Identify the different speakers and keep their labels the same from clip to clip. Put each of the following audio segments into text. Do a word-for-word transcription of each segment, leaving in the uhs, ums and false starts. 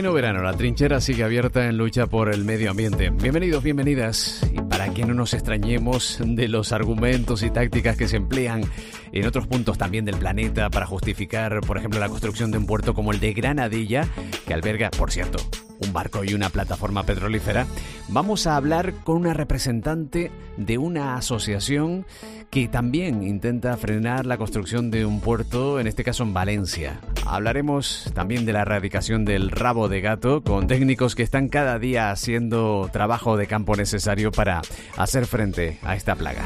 Speaker 1: pleno verano, la trinchera sigue abierta en lucha por el medio ambiente. Bienvenidos, bienvenidas. Y para que no nos extrañemos de los argumentos y tácticas que se emplean en otros puntos también del planeta para justificar, por ejemplo, la construcción de un puerto como el de Granadilla, que alberga, por cierto, un barco y una plataforma petrolífera, vamos a hablar con una representante de una asociación que también intenta frenar la construcción de un puerto, en este caso en Valencia. Hablaremos también de la erradicación del rabo de gato con técnicos que están cada día haciendo trabajo de campo necesario para hacer frente a esta plaga.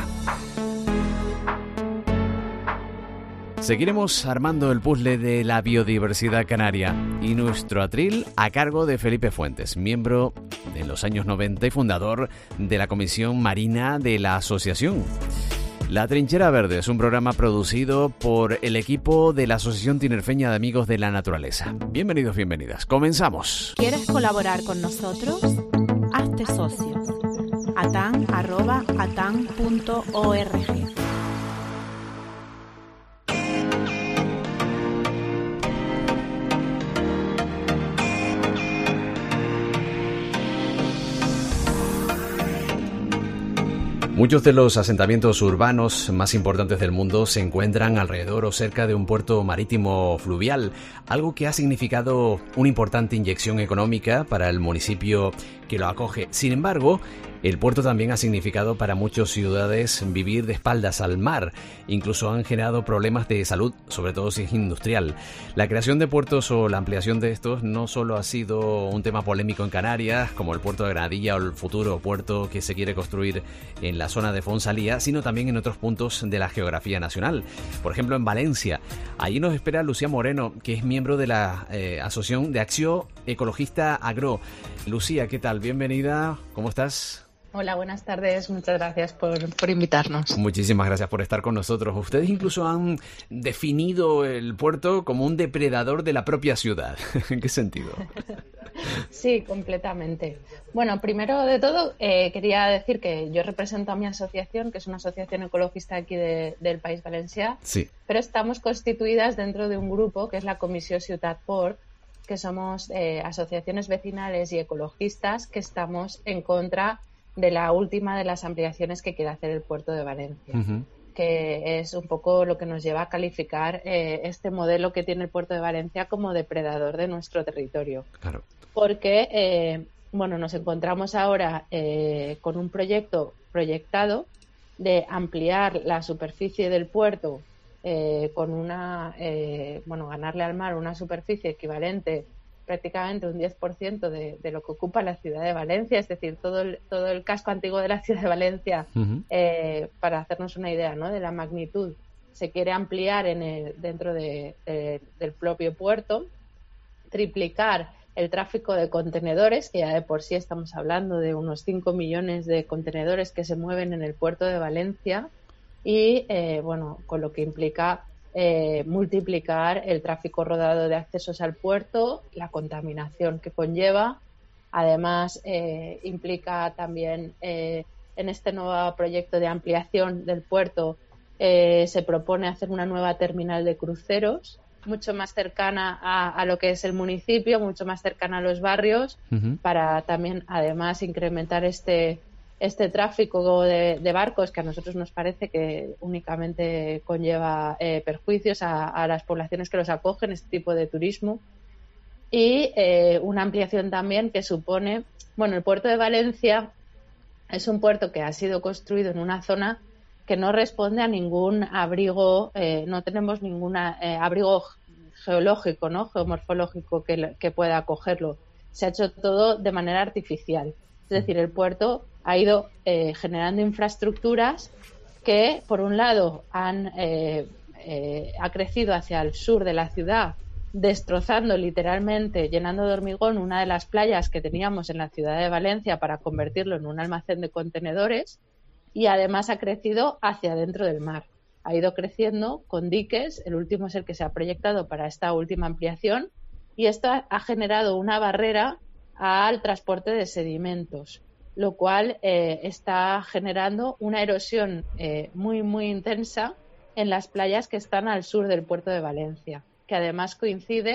Speaker 1: Seguiremos armando el puzzle de la biodiversidad canaria y nuestro atril a cargo de Felipe Fuentes, miembro de los años noventa y fundador de la Comisión Marina de la Asociación. La Trinchera Verde es un programa producido por el equipo de la Asociación Tinerfeña de Amigos de la Naturaleza. Bienvenidos, bienvenidas. Comenzamos.
Speaker 2: ¿Quieres colaborar con nosotros? Hazte socio. atan arroba atan punto org.
Speaker 1: Muchos de los asentamientos urbanos más importantes del mundo se encuentran alrededor o cerca de un puerto marítimo fluvial, algo que ha significado una importante inyección económica para el municipio que lo acoge. Sin embargo, el puerto también ha significado para muchas ciudades vivir de espaldas al mar. Incluso han generado problemas de salud, sobre todo si es industrial. La creación de puertos o la ampliación de estos no solo ha sido un tema polémico en Canarias, como el puerto de Granadilla o el futuro puerto que se quiere construir en la zona de Fonsalía, sino también en otros puntos de la geografía nacional. Por ejemplo, en Valencia. Allí nos espera Lucía Moreno, que es miembro de la eh, Asociación de Acción Ecologista Agro. Lucía, ¿qué tal? Bienvenida. ¿Cómo estás?
Speaker 3: Hola, buenas tardes. Muchas gracias por, por invitarnos.
Speaker 1: Muchísimas gracias por estar con nosotros. Ustedes incluso han definido el puerto como un depredador de la propia ciudad. ¿En qué sentido?
Speaker 3: Sí, completamente. Bueno, primero de todo, eh, quería decir que yo represento a mi asociación, que es una asociación ecologista aquí de, del País Valencià,
Speaker 1: sí.
Speaker 3: Pero estamos constituidas dentro de un grupo que es la Comissió Ciutat Port, que somos eh, asociaciones vecinales y ecologistas que estamos en contra de la última de las ampliaciones que quiere hacer el puerto de Valencia, uh-huh. que es un poco lo que nos lleva a calificar eh, este modelo que tiene el puerto de Valencia como depredador de nuestro territorio.
Speaker 1: Claro.
Speaker 3: Porque, eh, bueno, nos encontramos ahora eh, con un proyecto proyectado de ampliar la superficie del puerto eh, con una, eh, bueno, ganarle al mar una superficie equivalente prácticamente un diez por ciento de, de lo que ocupa la ciudad de Valencia, es decir, todo el, todo el casco antiguo de la ciudad de Valencia, uh-huh. eh, para hacernos una idea, ¿no?, de la magnitud, se quiere ampliar en el, dentro de, de, del propio puerto, triplicar el tráfico de contenedores, que ya de por sí estamos hablando de unos cinco millones de contenedores que se mueven en el puerto de Valencia y, eh, bueno, con lo que implica Eh, multiplicar el tráfico rodado de accesos al puerto, la contaminación que conlleva. Además, eh, implica también eh, en este nuevo proyecto de ampliación del puerto eh, se propone hacer una nueva terminal de cruceros mucho más cercana a, a lo que es el municipio, mucho más cercana a los barrios, uh-huh. para también además incrementar este este tráfico de, de barcos que a nosotros nos parece que únicamente conlleva eh, perjuicios a, a las poblaciones que los acogen, este tipo de turismo. Y eh, una ampliación también que supone, bueno, el puerto de Valencia es un puerto que ha sido construido en una zona que no responde a ningún abrigo, eh, no tenemos ningún eh, abrigo geológico, ¿no?, geomorfológico que, que pueda acogerlo. Se ha hecho todo de manera artificial. Es decir, el puerto ha ido eh, generando infraestructuras que, por un lado, han eh, eh, ha crecido hacia el sur de la ciudad, destrozando literalmente, llenando de hormigón una de las playas que teníamos en la ciudad de Valencia para convertirlo en un almacén de contenedores, y además ha crecido hacia dentro del mar. Ha ido creciendo con diques, el último es el que se ha proyectado para esta última ampliación, y esto ha generado una barrera al transporte de sedimentos, lo cual eh, está generando una erosión eh, muy, muy intensa en las playas que están al sur del puerto de Valencia, que además coincide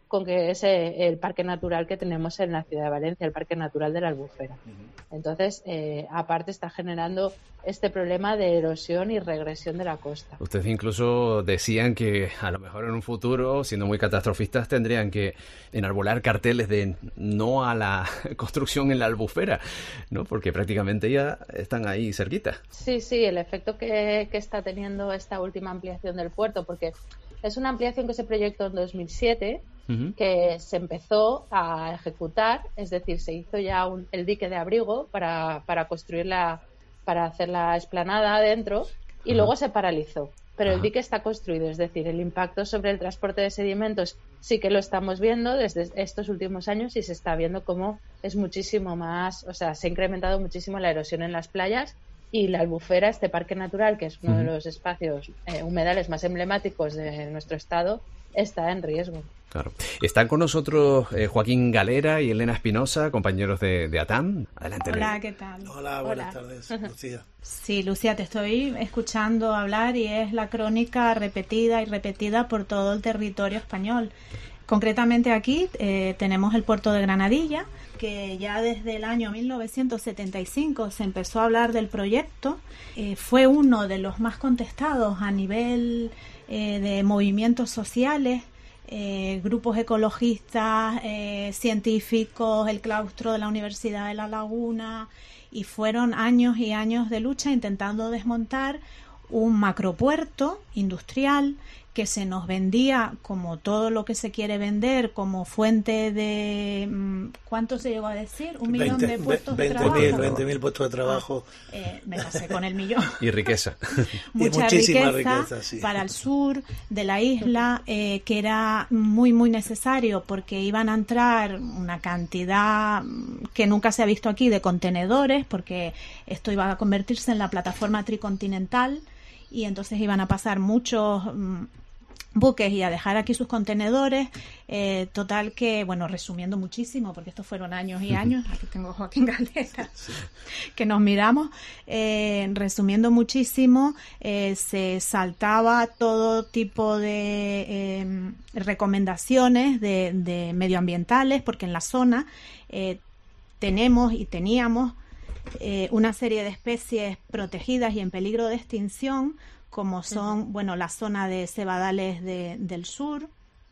Speaker 3: con que es eh, el parque natural que tenemos en la ciudad de Valencia, el Parque Natural de la Albufera. Entonces, eh, aparte está generando este problema de erosión y regresión de la costa.
Speaker 1: Ustedes incluso decían que a lo mejor en un futuro, siendo muy catastrofistas, tendrían que enarbolar carteles de no a la construcción en la Albufera, ¿no? Porque prácticamente ya están ahí cerquita.
Speaker 3: Sí, sí, el efecto que, que está teniendo esta última ampliación del puerto, porque es una ampliación que se proyectó en dos mil siete, uh-huh. que se empezó a ejecutar, es decir, se hizo ya un, el dique de abrigo para, para construir la, para hacer la explanada adentro y uh-huh. luego se paralizó. Pero uh-huh. el dique está construido, es decir, el impacto sobre el transporte de sedimentos sí que lo estamos viendo desde estos últimos años y se está viendo cómo es muchísimo más, o sea, se ha incrementado muchísimo la erosión en las playas. Y la Albufera, este parque natural, que es uno uh-huh. de los espacios eh, humedales más emblemáticos de nuestro estado, está en riesgo.
Speaker 1: Claro. Están con nosotros eh, Joaquín Galera y Elena Espinosa, compañeros de, de ATAM. Adelante.
Speaker 4: Hola,
Speaker 1: Elena.
Speaker 4: ¿qué tal?
Speaker 5: Hola, buenas Hola. tardes, Lucía.
Speaker 4: Sí, Lucía, te estoy escuchando hablar y es la crónica repetida y repetida por todo el territorio español. Concretamente aquí eh, tenemos el puerto de Granadilla, que ya desde el año mil novecientos setenta y cinco se empezó a hablar del proyecto. Eh, fue uno de los más contestados a nivel eh, de movimientos sociales, eh, grupos ecologistas, eh, científicos, el claustro de la Universidad de La Laguna, y fueron años y años de lucha intentando desmontar un macropuerto industrial que se nos vendía como todo lo que se quiere vender, como fuente de... ¿Cuánto se llegó a decir? Un millón
Speaker 5: veinte,
Speaker 4: de puestos
Speaker 5: veinte,
Speaker 4: de trabajo.
Speaker 5: veinte mil puestos de trabajo.
Speaker 4: Ah, eh, me pasé con el millón.
Speaker 1: Y riqueza.
Speaker 4: Mucha
Speaker 5: y muchísima
Speaker 4: riqueza,
Speaker 5: riqueza sí.
Speaker 4: para el sur de la isla, eh, que era muy, muy necesario porque iban a entrar una cantidad que nunca se ha visto aquí de contenedores, porque esto iba a convertirse en la plataforma tricontinental y entonces iban a pasar muchos mmm, buques y a dejar aquí sus contenedores. Eh, total que, bueno, resumiendo muchísimo, porque estos fueron años y años, aquí tengo a Joaquín Galera, que nos miramos, eh, resumiendo muchísimo, eh, se saltaba todo tipo de eh, recomendaciones de, de medioambientales, porque en la zona eh, tenemos y teníamos Eh, una serie de especies protegidas y en peligro de extinción, como son, uh-huh. bueno, la zona de cebadales de, del sur,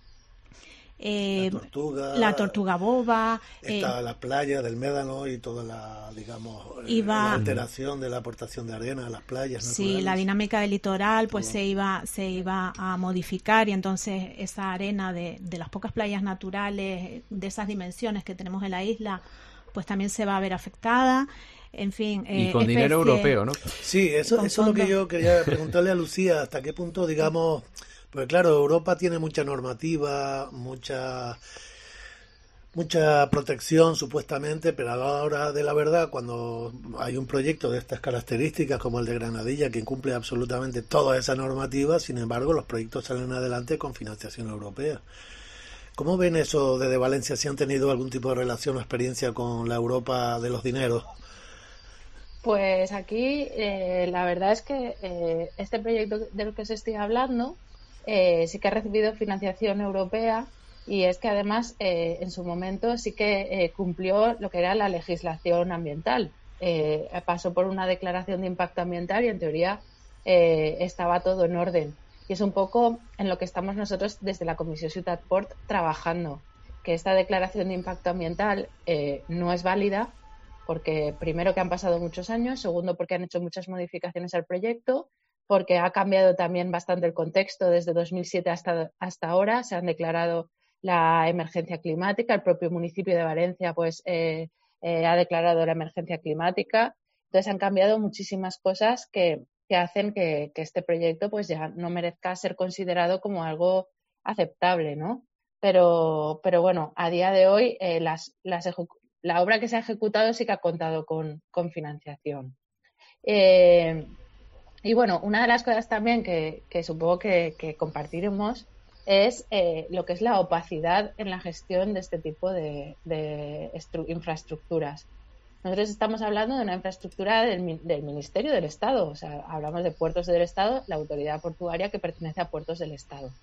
Speaker 4: eh,
Speaker 5: la tortuga,
Speaker 4: la tortuga boba,
Speaker 5: está
Speaker 4: eh,
Speaker 5: la playa del Médano y toda la, digamos,
Speaker 4: iba,
Speaker 5: la alteración de la aportación de arena a las playas
Speaker 4: sí,
Speaker 5: naturales.
Speaker 4: la dinámica del litoral pues
Speaker 5: Todo.
Speaker 4: se iba se iba a modificar y entonces esa arena de, de las pocas playas naturales de esas dimensiones que tenemos en la isla pues también se va a ver afectada. En fin,
Speaker 1: y
Speaker 4: eh,
Speaker 1: con
Speaker 4: especie,
Speaker 1: dinero europeo, ¿no?
Speaker 5: Sí, eso, eso es lo que yo quería preguntarle a Lucía, hasta qué punto, digamos, porque claro, Europa tiene mucha normativa, mucha mucha protección supuestamente, pero a la hora de la verdad, cuando hay un proyecto de estas características como el de Granadilla, que incumple absolutamente toda esa normativa, sin embargo, los proyectos salen adelante con financiación europea. ¿Cómo ven eso desde Valencia? ¿Si han tenido algún tipo de relación o experiencia con la Europa de los dineros?
Speaker 3: Pues aquí eh, la verdad es que eh, este proyecto del que os estoy hablando eh, sí que ha recibido financiación europea y es que además eh, en su momento sí que eh, cumplió lo que era la legislación ambiental. Eh, pasó por una declaración de impacto ambiental y en teoría eh, estaba todo en orden. Y es un poco en lo que estamos nosotros desde la Comisión Ciutat Port trabajando, que esta declaración de impacto ambiental eh, no es válida porque primero que han pasado muchos años, segundo porque han hecho muchas modificaciones al proyecto, porque ha cambiado también bastante el contexto desde dos mil siete hasta, hasta ahora, se han declarado la emergencia climática, el propio municipio de Valencia pues eh, eh, ha declarado la emergencia climática, entonces han cambiado muchísimas cosas que, que hacen que, que este proyecto pues ya no merezca ser considerado como algo aceptable, ¿no? Pero, pero bueno, a día de hoy eh, las, las la obra que se ha ejecutado sí que ha contado con, con financiación. Eh, y bueno, una de las cosas también que, que supongo que, que compartiremos es eh, lo que es la opacidad en la gestión de este tipo de, de estru- infraestructuras. Nosotros estamos hablando de una infraestructura del, del Ministerio del Estado, o sea, hablamos de puertos del Estado, la autoridad portuaria que pertenece a puertos del Estado.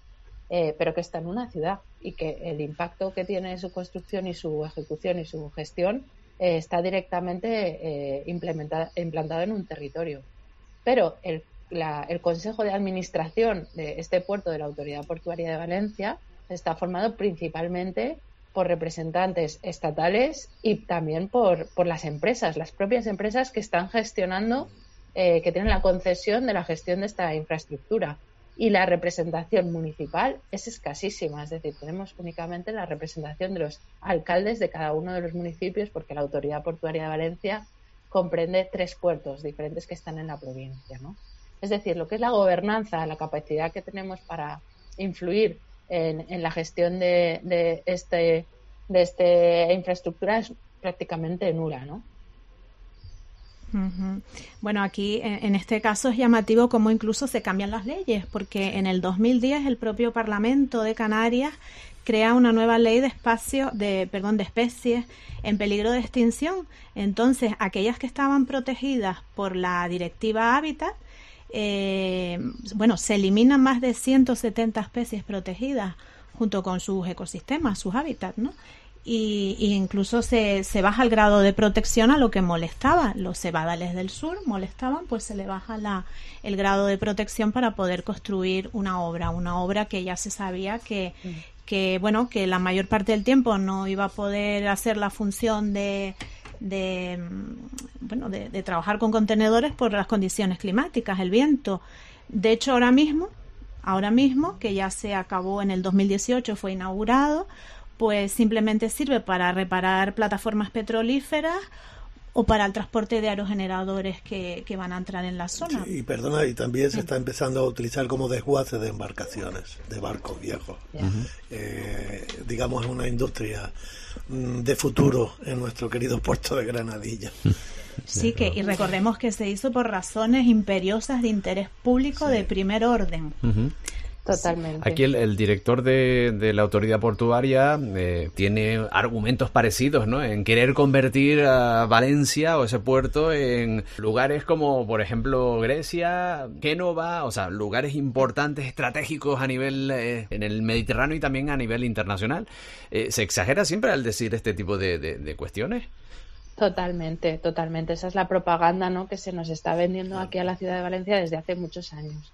Speaker 3: eh, pero que está en una ciudad y que el impacto que tiene su construcción y su ejecución y su gestión eh, está directamente eh, implementada, implantado en un territorio. Pero el, la, el Consejo de Administración de este puerto de la Autoridad Portuaria de Valencia está formado principalmente por representantes estatales y también por, por las empresas, las propias empresas que están gestionando, eh, que tienen la concesión de la gestión de esta infraestructura. Y la representación municipal es escasísima, es decir, tenemos únicamente la representación de los alcaldes de cada uno de los municipios, porque la Autoridad Portuaria de Valencia comprende tres puertos diferentes que están en la provincia, ¿no? Es decir, lo que es la gobernanza, la capacidad que tenemos para influir en, en la gestión de, de este de esta infraestructura es prácticamente nula, ¿no?
Speaker 4: Uh-huh. Bueno, aquí en, en este caso es llamativo cómo incluso se cambian las leyes, porque en el dos mil diez el propio Parlamento de Canarias crea una nueva ley de espacio, de perdón, de especies en peligro de extinción. Entonces, aquellas que estaban protegidas por la Directiva Hábitat, eh, bueno, se eliminan más de ciento setenta especies protegidas junto con sus ecosistemas, sus hábitats, ¿no? Y, y incluso se, se baja el grado de protección a lo que molestaba. Los cebadales del sur molestaban, pues se le baja la, el grado de protección para poder construir una obra, una obra que ya se sabía que, mm. que bueno, que la mayor parte del tiempo no iba a poder hacer la función de de bueno de, de trabajar con contenedores por las condiciones climáticas, el viento. De hecho, ahora mismo, ahora mismo que ya se acabó en el dos mil dieciocho, fue inaugurado, pues simplemente sirve para reparar plataformas petrolíferas o para el transporte de aerogeneradores que, que van a entrar en la zona.
Speaker 5: Sí, y perdona, y también se está empezando a utilizar como desguace de embarcaciones, de barcos viejos. Uh-huh. Eh, digamos, una industria de futuro en nuestro querido puerto de Granadilla.
Speaker 4: Sí, que y recordemos que se hizo por razones imperiosas de interés público, sí, de primer orden.
Speaker 1: Uh-huh.
Speaker 3: Totalmente.
Speaker 1: Aquí el, el director de, de la autoridad portuaria eh, tiene argumentos parecidos, ¿no? En querer convertir a Valencia o ese puerto en lugares como, por ejemplo, Grecia, Génova, o sea, lugares importantes, estratégicos a nivel eh, en el Mediterráneo y también a nivel internacional. Eh, ¿Se exagera siempre al decir este tipo de, de, de cuestiones?
Speaker 3: Totalmente, totalmente. Esa es la propaganda, ¿no?, que se nos está vendiendo aquí a la ciudad de Valencia desde hace muchos años.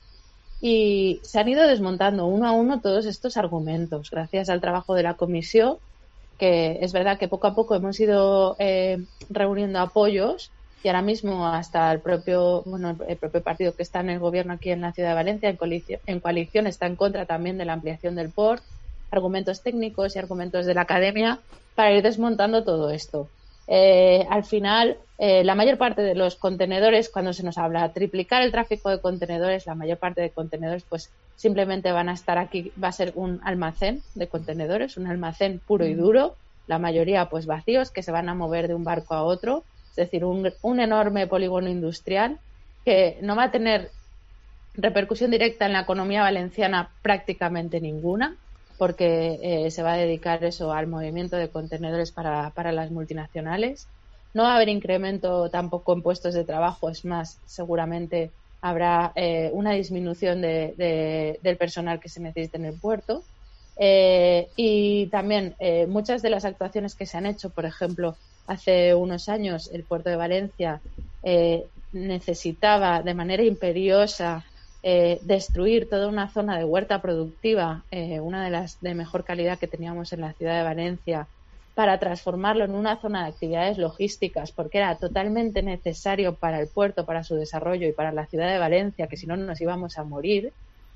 Speaker 3: Y se han ido desmontando uno a uno todos estos argumentos gracias al trabajo de la comisión, que es verdad que poco a poco hemos ido eh, reuniendo apoyos y ahora mismo hasta el propio bueno el propio partido que está en el gobierno aquí en la ciudad de Valencia, en coalición, en coalición está en contra también de la ampliación del port, argumentos técnicos y argumentos de la academia para ir desmontando todo esto. Eh, al final, eh, la mayor parte de los contenedores, cuando se nos habla de triplicar el tráfico de contenedores, la mayor parte de contenedores pues simplemente van a estar aquí, va a ser un almacén de contenedores, un almacén puro y duro, la mayoría pues vacíos que se van a mover de un barco a otro, es decir, un, un enorme polígono industrial que no va a tener repercusión directa en la economía valenciana prácticamente ninguna, porque eh, se va a dedicar eso al movimiento de contenedores para, para las multinacionales. No va a haber incremento tampoco en puestos de trabajo, es más, seguramente habrá eh, una disminución de, de, del personal que se necesita en el puerto. Eh, y también eh, muchas de las actuaciones que se han hecho, por ejemplo, hace unos años el puerto de Valencia eh, necesitaba de manera imperiosa Eh, destruir toda una zona de huerta productiva, eh, una de las de mejor calidad que teníamos en la ciudad de Valencia, para transformarlo en una zona de actividades logísticas, porque era totalmente necesario para el puerto, para su desarrollo y para la ciudad de Valencia, que si no nos íbamos a morir,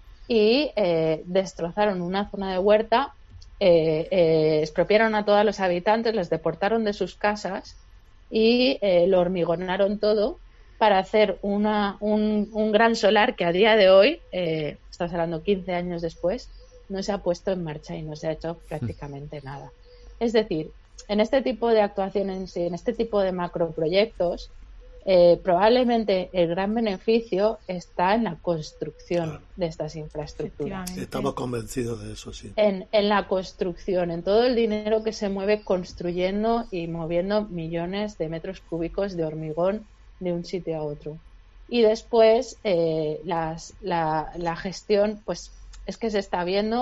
Speaker 3: y eh, destrozaron una zona de huerta, eh, eh, expropiaron a todos los habitantes, les deportaron de sus casas y eh, lo hormigonaron todo para hacer una, un, un gran solar que a día de hoy, eh, estamos hablando quince años después, no se ha puesto en marcha y no se ha hecho prácticamente nada. Es decir, en este tipo de actuaciones, en este tipo de macroproyectos, eh, probablemente el gran beneficio está en la construcción claro. de estas infraestructuras.
Speaker 5: Estamos convencidos de eso, sí.
Speaker 3: En, en la construcción, en todo el dinero que se mueve construyendo y moviendo millones de metros cúbicos de hormigón de un sitio a otro. Y después eh, las, la, la gestión, pues es que se está viendo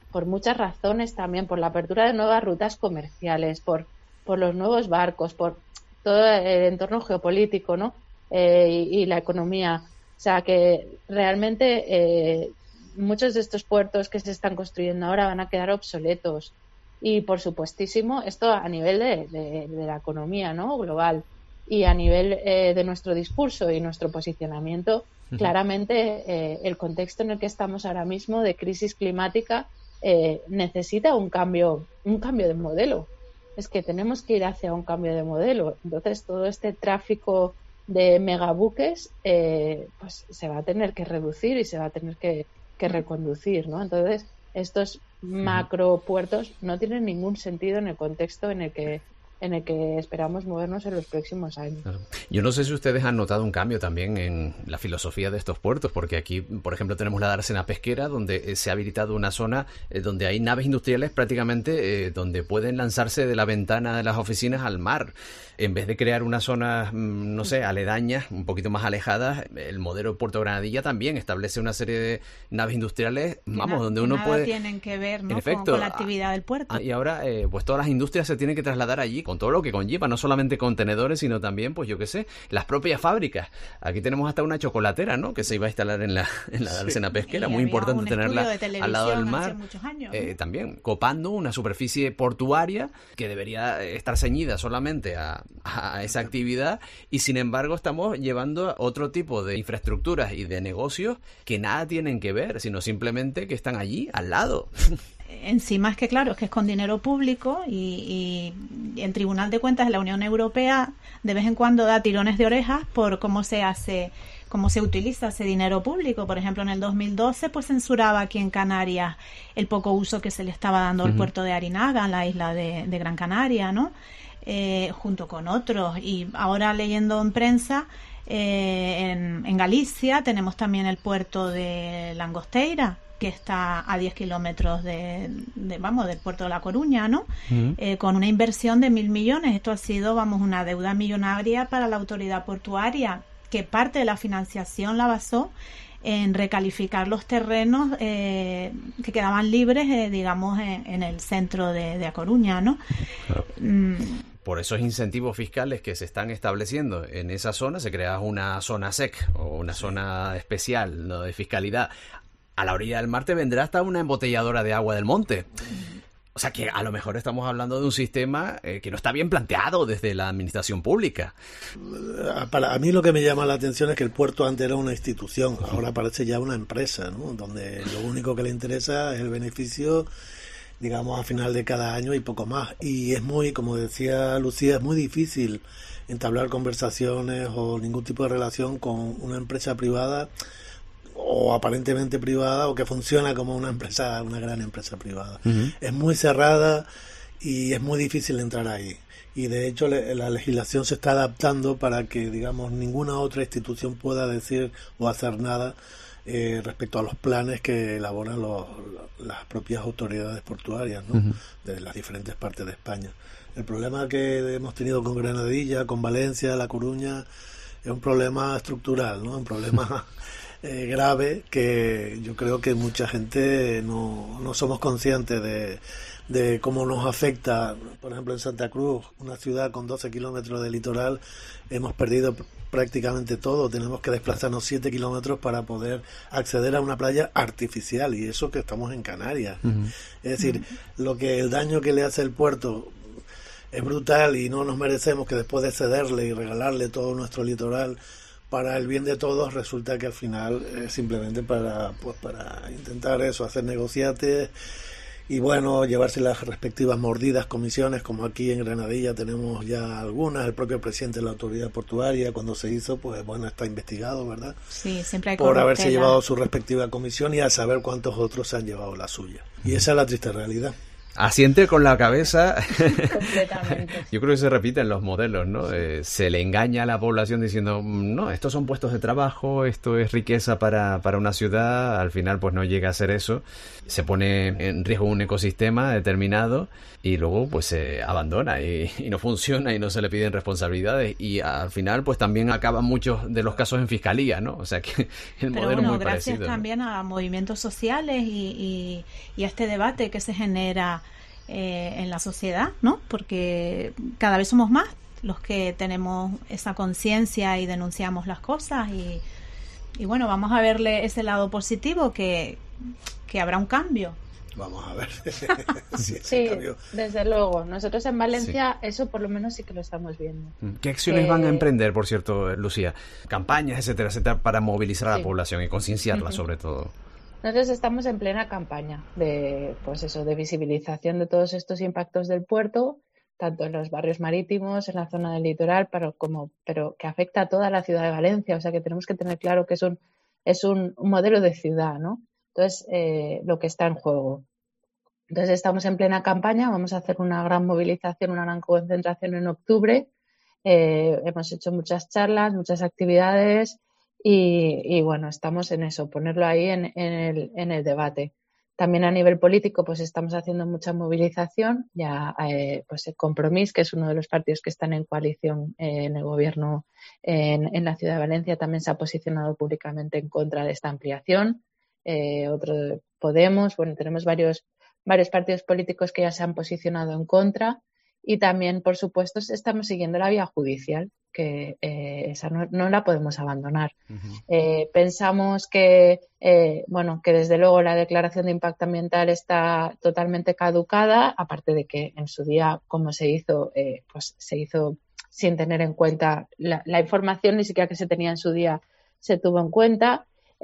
Speaker 3: por muchas razones también, por la apertura de nuevas rutas comerciales, por, por los nuevos barcos, por todo el entorno geopolítico, ¿no? Eh, y, y la economía. O sea, que realmente eh, muchos de estos puertos que se están construyendo ahora van a quedar obsoletos. Y, por supuestísimo, esto a nivel de, de, de la economía, ¿no? Global. Y a nivel eh, de nuestro discurso y nuestro posicionamiento, uh-huh. claramente eh, el contexto en el que estamos ahora mismo de crisis climática eh, necesita un cambio, un cambio de modelo. Es que tenemos que ir hacia un cambio de modelo. Entonces, todo este tráfico de megabuques eh, pues se va a tener que reducir y se va a tener que, que reconducir, ¿no? Entonces, estos macropuertos no tienen ningún sentido en el contexto en el que en el que esperamos movernos en los próximos años.
Speaker 1: Claro. Yo no sé si ustedes han notado un cambio también en la filosofía de estos puertos, porque aquí, por ejemplo, tenemos la dársena pesquera, donde se ha habilitado una zona eh, donde hay naves industriales prácticamente eh, donde pueden lanzarse de la ventana de las oficinas al mar. En vez de crear una zona, no sé, aledañas, un poquito más alejadas, el modelo Puerto Granadilla también establece una serie de naves industriales, vamos,
Speaker 4: nada,
Speaker 1: donde uno
Speaker 4: nada
Speaker 1: puede...
Speaker 4: tienen que ver, ¿no?
Speaker 1: En efecto,
Speaker 4: con, con la actividad del puerto.
Speaker 1: Y ahora, eh, pues todas las industrias se tienen que trasladar allí, con todo lo que conlleva, no solamente contenedores, sino también, pues yo qué sé, las propias fábricas. Aquí tenemos hasta una chocolatera, ¿no?, que se iba a instalar en la, en la dársena sí. pesquera, muy importante tenerla de al lado del mar.
Speaker 4: Años,
Speaker 1: eh, también copando una superficie portuaria que debería estar ceñida solamente a, a esa actividad, y sin embargo estamos llevando otro tipo de infraestructuras y de negocios que nada tienen que ver, sino simplemente que están allí, al lado.
Speaker 4: Encima es que, claro, es que es con dinero público y, y el Tribunal de Cuentas de la Unión Europea de vez en cuando da tirones de orejas por cómo se hace, cómo se utiliza ese dinero público. Por ejemplo, en el dos mil doce pues censuraba aquí en Canarias el poco uso que se le estaba dando al uh-huh. puerto de Arinaga, en la isla de, de Gran Canaria, ¿no? Eh, junto con otros. Y ahora leyendo en prensa, eh, en, en Galicia tenemos también el puerto de Langosteira, que está a diez kilómetros de, de, vamos, del puerto de La Coruña, ¿no? Uh-huh. Eh, con una inversión de mil millones. Esto ha sido, vamos, una deuda millonaria para la autoridad portuaria, que parte de la financiación la basó en recalificar los terrenos eh, que quedaban libres, eh, digamos, en, en el centro de, de A Coruña, ¿no?
Speaker 1: Claro.
Speaker 4: Mm.
Speaker 1: Por esos incentivos fiscales que se están estableciendo en esa zona, se crea una zona S E C o una zona especial, ¿no?, de fiscalidad. A la orilla del mar te vendrá hasta una embotelladora de agua del monte. O sea que a lo mejor estamos hablando de un sistema eh, que no está bien planteado desde la administración pública.
Speaker 5: Para a mí lo que me llama la atención es que el puerto antes era una institución, ahora parece ya una empresa, ¿no?, donde lo único que le interesa es el beneficio, digamos, a final de cada año y poco más. Y es muy, como decía Lucía, es muy difícil entablar conversaciones o ningún tipo de relación con una empresa privada o aparentemente privada, o que funciona como una empresa, una gran empresa privada. Uh-huh. Es muy cerrada y es muy difícil entrar ahí. Y de hecho le, la legislación se está adaptando para que, digamos, ninguna otra institución pueda decir o hacer nada eh, respecto a los planes que elaboran los, las propias autoridades portuarias, ¿no?, uh-huh. de las diferentes partes de España. El problema que hemos tenido con Granadilla, con Valencia, La Coruña, es un problema estructural, ¿no?, un problema Eh, grave, que yo creo que mucha gente no, no somos conscientes de, de cómo nos afecta. Por ejemplo, en Santa Cruz, una ciudad con doce kilómetros de litoral, hemos perdido prácticamente todo. Tenemos que desplazarnos siete kilómetros para poder acceder a una playa artificial, y eso que estamos en Canarias. Uh-huh. Es decir, uh-huh. lo que el daño que le hace el puerto es brutal, y no nos merecemos que después de cederle y regalarle todo nuestro litoral para el bien de todos, resulta que al final es simplemente para, pues, para intentar eso, hacer negociates y, bueno, llevarse las respectivas mordidas comisiones, como aquí en Granadilla tenemos ya algunas. El propio presidente de la autoridad portuaria, cuando se hizo, pues bueno, está investigado, ¿verdad?
Speaker 4: Sí, siempre hay
Speaker 5: por haberse llevado su respectiva comisión, y a saber cuántos otros se han llevado la suya. Y esa es la triste realidad.
Speaker 1: Asiente con la cabeza.
Speaker 3: Completamente.
Speaker 1: Yo creo que se repiten los modelos, ¿no? Eh, se le engaña a la población diciendo, no, estos son puestos de trabajo, esto es riqueza para, para una ciudad. Al final, pues no llega a ser eso. Se pone en riesgo un ecosistema determinado y luego, pues se abandona y, y no funciona y no se le piden responsabilidades. Y al final, pues también acaban muchos de los casos en fiscalía, ¿no? O sea que el
Speaker 4: Pero
Speaker 1: modelo
Speaker 4: bueno,
Speaker 1: es muy
Speaker 4: gracias
Speaker 1: parecido.
Speaker 4: También ¿no? a movimientos sociales y, y, y a este debate que se genera Eh, en la sociedad, ¿no? Porque cada vez somos más los que tenemos esa conciencia y denunciamos las cosas y, y bueno, vamos a verle ese lado positivo que, que habrá un cambio.
Speaker 5: Vamos a ver.
Speaker 3: Sí, sí desde luego. Nosotros en Valencia sí. Eso por lo menos sí que lo estamos viendo.
Speaker 1: ¿Qué acciones eh... van a emprender, por cierto, Lucía? Campañas, etcétera, etcétera, para movilizar a
Speaker 3: sí.
Speaker 1: la población y concienciarla uh-huh. sobre todo.
Speaker 3: Nosotros estamos en plena campaña de, pues eso, de visibilización de todos estos impactos del puerto, tanto en los barrios marítimos, en la zona del litoral, pero, como, pero que afecta a toda la ciudad de Valencia. O sea que tenemos que tener claro que es un, es un, un modelo de ciudad, ¿no? Entonces, eh, lo que está en juego. Entonces, estamos en plena campaña, vamos a hacer una gran movilización, una gran concentración en octubre. Eh, hemos hecho muchas charlas, muchas actividades. Y, y bueno, estamos en eso, ponerlo ahí en, en, el, en el debate. También a nivel político, pues estamos haciendo mucha movilización. Ya, eh, pues el Compromís, que es uno de los partidos que están en coalición eh, en el gobierno en, en la ciudad de Valencia, también se ha posicionado públicamente en contra de esta ampliación. Eh, otro Podemos, bueno, tenemos varios, varios partidos políticos que ya se han posicionado en contra. Y también, por supuesto, estamos siguiendo la vía judicial, que eh, esa no, no la podemos abandonar. Uh-huh. Eh, pensamos que, eh, bueno, que desde luego la declaración de impacto ambiental está totalmente caducada, aparte de que en su día, como se hizo, eh, pues se hizo sin tener en cuenta la, la información, ni siquiera que se tenía en su día se tuvo en cuenta.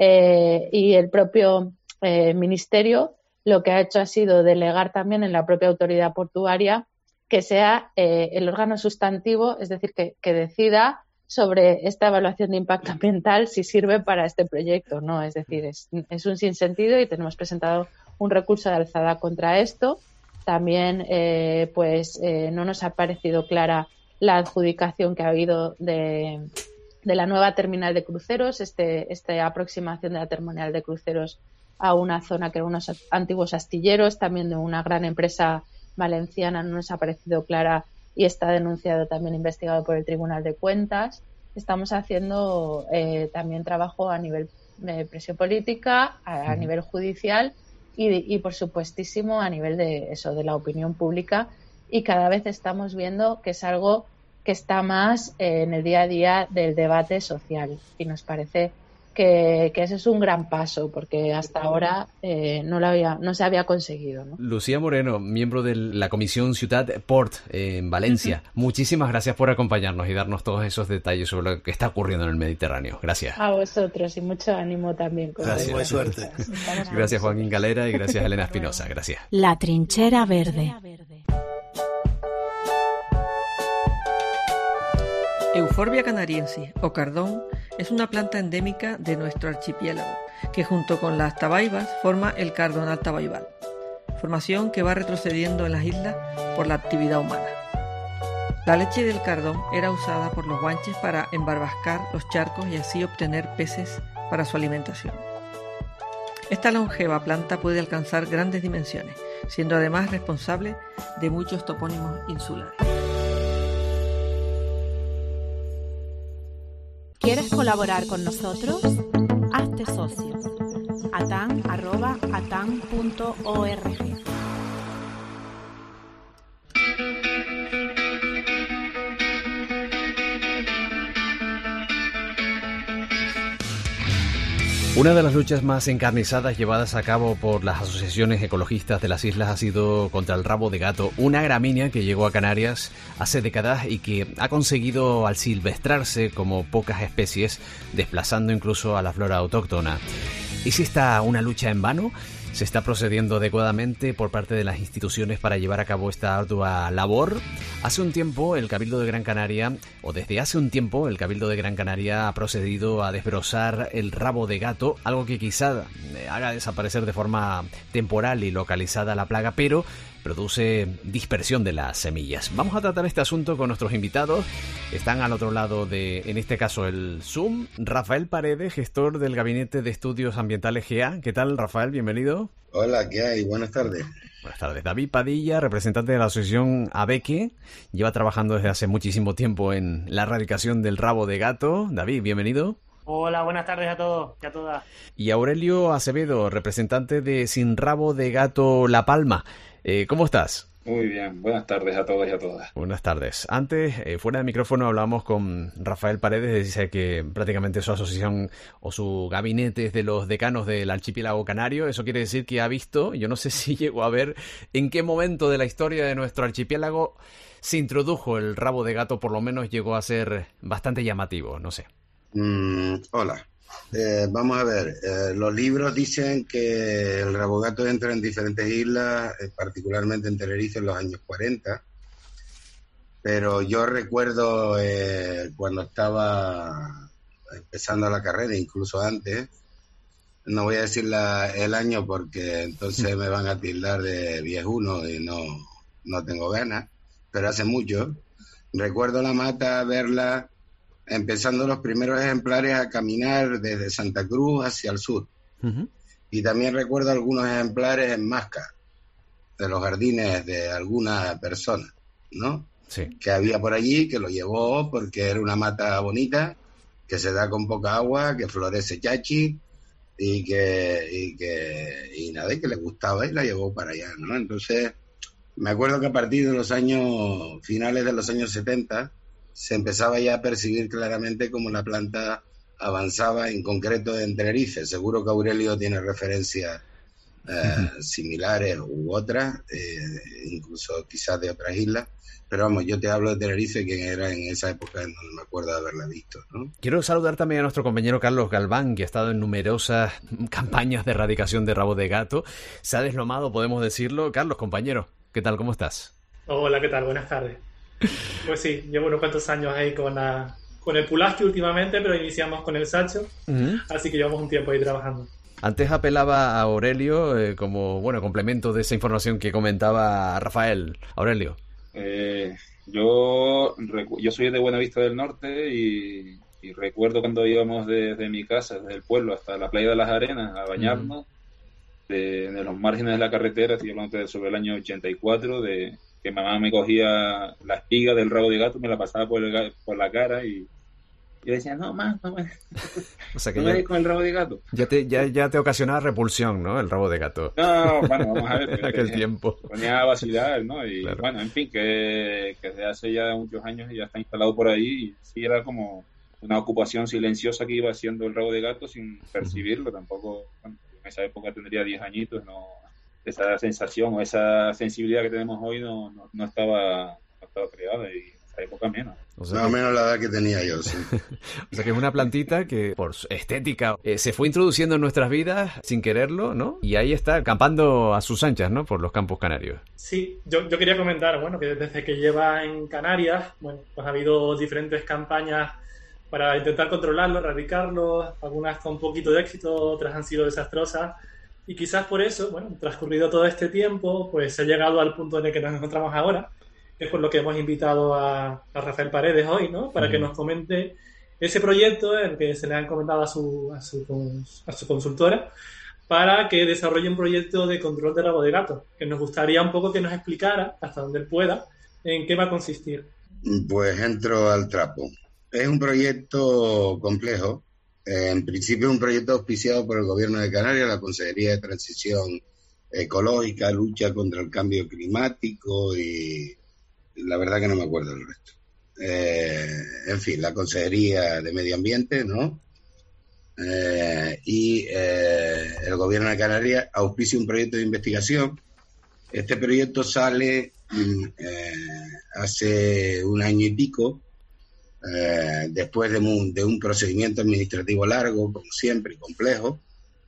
Speaker 3: Eh, y el propio eh, ministerio lo que ha hecho ha sido delegar también en la propia autoridad portuaria que sea eh, el órgano sustantivo, es decir, que, que decida sobre esta evaluación de impacto ambiental si sirve para este proyecto o no. Es decir, es, es un sinsentido y tenemos presentado un recurso de alzada contra esto. También eh, pues eh, no nos ha parecido clara la adjudicación que ha habido de, de la nueva terminal de cruceros, este, esta aproximación de la terminal de cruceros a una zona que eran unos antiguos astilleros, también de una gran empresa valenciana, no nos ha parecido clara y está denunciado, también investigado por el Tribunal de Cuentas. Estamos haciendo eh, también trabajo a nivel de presión política, a, a nivel judicial y, y por supuestísimo a nivel de eso, de la opinión pública, y cada vez estamos viendo que es algo que está más eh, en el día a día del debate social y nos parece Que, que ese es un gran paso porque hasta ahora eh, no, lo había, no se había conseguido, ¿no?
Speaker 1: Lucía Moreno, miembro de la Comisión Ciutat Port eh, en Valencia, uh-huh. muchísimas gracias por acompañarnos y darnos todos esos detalles sobre lo que está ocurriendo en el Mediterráneo. Gracias.
Speaker 3: A vosotros y mucho ánimo también. Con
Speaker 5: gracias, buena suerte.
Speaker 1: Gracias Joaquín Galera y gracias Elena Espinosa. Gracias.
Speaker 2: La Trinchera Verde.
Speaker 6: Euphorbia canariensis o cardón es una planta endémica de nuestro archipiélago que junto con las tabaibas forma el cardonal tabaibal, formación que va retrocediendo en las islas por la actividad humana. La leche del cardón era usada por los guanches para embarbascar los charcos y así obtener peces para su alimentación. Esta longeva planta puede alcanzar grandes dimensiones, siendo además responsable de muchos topónimos insulares.
Speaker 2: ¿Quieres colaborar con nosotros? Hazte socio. atan arroba atan punto org.
Speaker 1: Una de las luchas más encarnizadas llevadas a cabo por las asociaciones ecologistas de las islas ha sido contra el rabo de gato, una gramínea que llegó a Canarias hace décadas y que ha conseguido asilvestrarse como pocas especies, desplazando incluso a la flora autóctona. ¿Es esta una lucha en vano? ¿Se está procediendo adecuadamente por parte de las instituciones para llevar a cabo esta ardua labor? Hace un tiempo el Cabildo de Gran Canaria, o desde hace un tiempo el Cabildo de Gran Canaria ha procedido a desbrozar el rabo de gato, algo que quizá haga desaparecer de forma temporal y localizada la plaga, pero produce dispersión de las semillas. Vamos a tratar este asunto con nuestros invitados. Están al otro lado de, en este caso, el Zoom, Rafael Paredes, gestor del Gabinete de Estudios Ambientales G E A. ¿Qué tal, Rafael? Bienvenido.
Speaker 7: Hola, ¿qué hay? Buenas tardes.
Speaker 1: Buenas tardes. David Padilla, representante de la asociación ABEQUE, lleva trabajando desde hace muchísimo tiempo en la erradicación del rabo de gato. David, bienvenido.
Speaker 8: Hola, buenas tardes a todos y a todas.
Speaker 1: Y Aurelio Acevedo, representante de Sin Rabo de Gato La Palma. Eh, ¿Cómo estás?
Speaker 9: Muy bien, buenas tardes a todos y a todas.
Speaker 1: Buenas tardes. Antes, eh, fuera de micrófono, hablamos con Rafael Paredes, dice que prácticamente su asociación o su gabinete es de los decanos del archipiélago canario. Eso quiere decir que ha visto, yo no sé si llegó a ver en qué momento de la historia de nuestro archipiélago se introdujo el rabo de gato, por lo menos llegó a ser bastante llamativo, no sé.
Speaker 7: Mm, hola. Eh, vamos a ver, eh, los libros dicen que el rabogato entra en diferentes islas, eh, particularmente en Tenerife en los años cuarenta, pero yo recuerdo eh, cuando estaba empezando la carrera, incluso antes, no voy a decir la, el año porque entonces me van a tildar de viejuno y no, no tengo ganas, pero hace mucho, recuerdo la mata, verla, empezando los primeros ejemplares a caminar desde Santa Cruz hacia el sur. Uh-huh. Y también recuerdo algunos ejemplares en Masca, de los jardines de alguna persona, ¿no?
Speaker 1: Sí. Que
Speaker 7: había por allí, que lo llevó porque era una mata bonita, que se da con poca agua, que florece chachi, y que, y que, y nada, y que le gustaba y la llevó para allá, ¿no? Entonces, me acuerdo que a partir de los años, finales de los años setenta, se empezaba ya a percibir claramente cómo la planta avanzaba, en concreto en Tenerife. Seguro que Aurelio tiene referencias eh, similares u otras, eh, incluso quizás de otras islas, pero vamos, yo te hablo de Tenerife, que era en esa época, no me acuerdo de haberla visto, ¿no?
Speaker 1: Quiero saludar también a nuestro compañero Carlos Galván, que ha estado en numerosas campañas de erradicación de rabo de gato. Se ha deslomado, podemos decirlo. Carlos, compañero, ¿qué tal? ¿Cómo estás?
Speaker 8: Hola, ¿qué tal? Buenas tardes. Pues sí, llevo unos cuantos años ahí con la, con el Pulaski últimamente, pero iniciamos con el Sacho, uh-huh. Así que llevamos un tiempo ahí trabajando.
Speaker 1: Antes apelaba a Aurelio eh, como, bueno, complemento de esa información que comentaba Rafael. Aurelio.
Speaker 9: Eh, yo, yo soy de Buenavista del Norte y, y recuerdo cuando íbamos desde mi casa, desde el pueblo hasta la playa de las Arenas a bañarnos, uh-huh. de, de los márgenes de la carretera, estoy hablando de sobre el año ochenta y cuatro, de que mamá me cogía la espiga del rabo de gato, me la pasaba por, el, por la cara y yo decía, no, más, no me,
Speaker 1: o sea que
Speaker 9: no
Speaker 1: ya,
Speaker 9: me con el rabo de gato.
Speaker 1: Ya te, ya, ya te ocasionaba repulsión, ¿no? El rabo de gato.
Speaker 9: No, bueno, vamos a ver.
Speaker 1: En aquel tiempo.
Speaker 9: Ponía a vacilar, ¿no? Y claro. Bueno, en fin, que, que desde hace ya muchos años ya está instalado por ahí y sí era como una ocupación silenciosa que iba haciendo el rabo de gato sin percibirlo. Uh-huh. Tampoco, bueno, en esa época tendría diez añitos, no... esa sensación o esa sensibilidad que tenemos hoy no, no, no estaba no estaba creada y en esa época menos.
Speaker 7: O sea, más o menos la edad que tenía yo, sí.
Speaker 1: O sea que es una plantita que por su estética eh, se fue introduciendo en nuestras vidas sin quererlo, ¿no? Y ahí está, acampando a sus anchas, ¿no? Por los campos canarios.
Speaker 8: Sí, yo, yo quería comentar, bueno, que desde que lleva en Canarias, bueno, pues ha habido diferentes campañas para intentar controlarlo, erradicarlo, algunas con un poquito de éxito, otras han sido desastrosas. Y quizás por eso, bueno, transcurrido todo este tiempo, pues se ha llegado al punto en el que nos encontramos ahora, que es por lo que hemos invitado a, a Rafael Paredes hoy, ¿no? Para uh-huh. que nos comente ese proyecto en el que se le ha encomendado a su, a su, a su consultora para que desarrolle un proyecto de control de rabo de gato, que nos gustaría un poco que nos explicara, hasta donde él pueda, en qué va a consistir.
Speaker 7: Pues entro al trapo. Es un proyecto complejo. En principio es un proyecto auspiciado por el Gobierno de Canarias, la Consejería de Transición Ecológica, Lucha contra el Cambio Climático y la verdad que no me acuerdo del resto. Eh, en fin, la Consejería de Medio Ambiente, ¿no? Eh, y eh, el Gobierno de Canarias auspicia un proyecto de investigación. Este proyecto sale eh, hace un año y pico, Eh, después de un, de un procedimiento administrativo largo, como siempre, y complejo,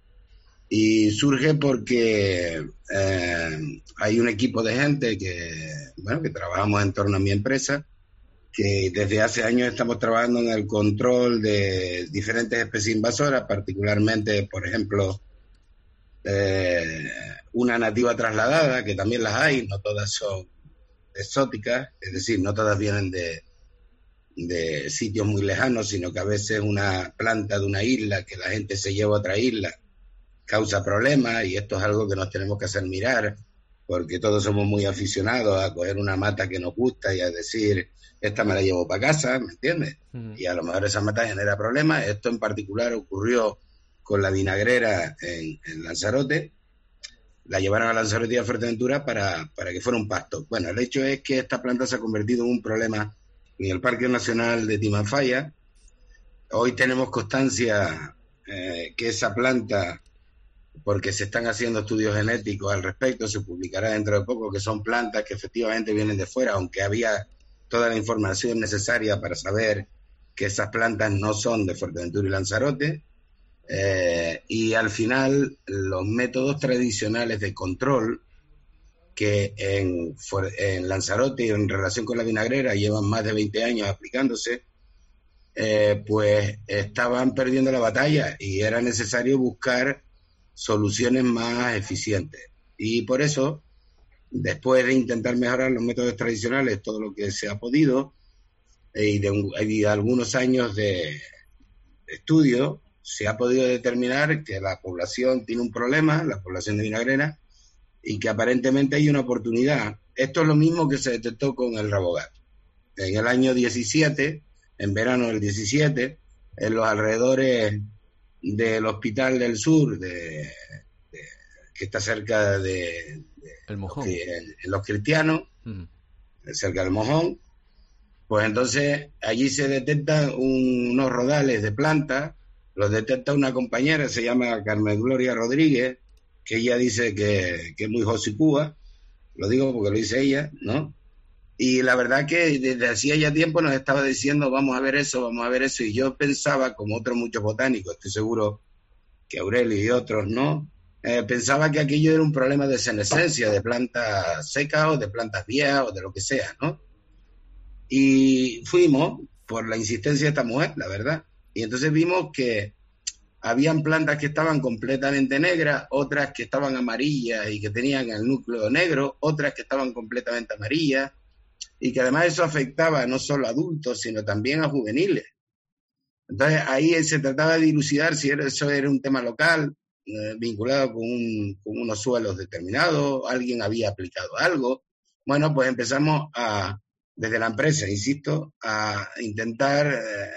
Speaker 7: y surge porque eh, hay un equipo de gente que, bueno, que trabajamos en torno a mi empresa, que desde hace años estamos trabajando en el control de diferentes especies invasoras, particularmente, por ejemplo, eh, una nativa trasladada, que también las hay, no todas son exóticas, es decir, no todas vienen de, de sitios muy lejanos, sino que a veces una planta de una isla que la gente se lleva a otra isla causa problemas, y esto es algo que nos tenemos que hacer mirar, porque todos somos muy aficionados a coger una mata que nos gusta y a decir, esta me la llevo para casa, ¿me entiendes? Uh-huh. Y a lo mejor esa mata genera problemas. Esto en particular ocurrió con la vinagrera en, en Lanzarote. La llevaron a Lanzarote y a Fuerteventura para, para que fuera un pasto. Bueno, el hecho es que esta planta se ha convertido en un problema en el Parque Nacional de Timanfaya. Hoy tenemos constancia eh, que esa planta, porque se están haciendo estudios genéticos al respecto, se publicará dentro de poco, que son plantas que efectivamente vienen de fuera, aunque había toda la información necesaria para saber que esas plantas no son de Fuerteventura y Lanzarote. Eh, y al final los métodos tradicionales de control que en, en Lanzarote en relación con la vinagrera llevan más de veinte años aplicándose, eh, pues estaban perdiendo la batalla y era necesario buscar soluciones más eficientes. Y por eso, después de intentar mejorar los métodos tradicionales todo lo que se ha podido, y de, un, y de algunos años de estudio, se ha podido determinar que la población tiene un problema, la población de vinagrera, y que aparentemente hay una oportunidad. Esto es lo mismo que se detectó con el rabogato. En el año diecisiete, en verano del diecisiete, en los alrededores del Hospital del Sur, de, de, que está cerca de, de
Speaker 1: el Mojón,
Speaker 7: de, en, en Los Cristianos, mm. cerca del Mojón, pues entonces allí se detectan un, unos rodales de plantas. Los detecta una compañera, se llama Carmen Gloria Rodríguez, que ella dice que, que es muy josipúa, lo digo porque lo dice ella, ¿no? Y la verdad que desde hacía ya tiempo nos estaba diciendo, vamos a ver eso, vamos a ver eso, y yo pensaba, como otros muchos botánicos, estoy seguro que Aurelio y otros, ¿no? Eh, pensaba que aquello era un problema de senescencia, de plantas secas o de plantas viejas o de lo que sea, ¿no? Y fuimos por la insistencia de esta mujer, la verdad. Y entonces vimos que habían plantas que estaban completamente negras, otras que estaban amarillas y que tenían el núcleo negro, otras que estaban completamente amarillas, y que además eso afectaba no solo a adultos, sino también a juveniles. Entonces ahí se trataba de dilucidar si eso era un tema local, eh, vinculado con, un, con unos suelos determinados, alguien había aplicado algo. Bueno, pues empezamos a, desde la empresa, insisto, a intentar... Eh,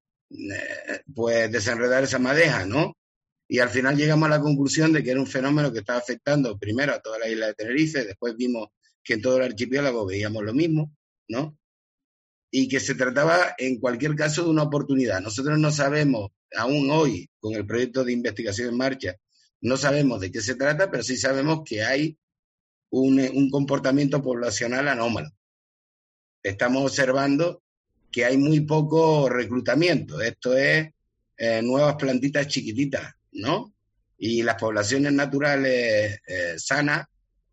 Speaker 7: pues desenredar esa madeja, ¿no? Y al final llegamos a la conclusión de que era un fenómeno que estaba afectando primero a toda la isla de Tenerife, después vimos que en todo el archipiélago veíamos lo mismo, ¿no? Y que se trataba en cualquier caso de una oportunidad. Nosotros no sabemos, aún hoy, con el proyecto de investigación en marcha, no sabemos de qué se trata, pero sí sabemos que hay un, un comportamiento poblacional anómalo. Estamos observando que hay muy poco reclutamiento. Esto es eh, nuevas plantitas chiquititas, ¿no? Y las poblaciones naturales eh, sanas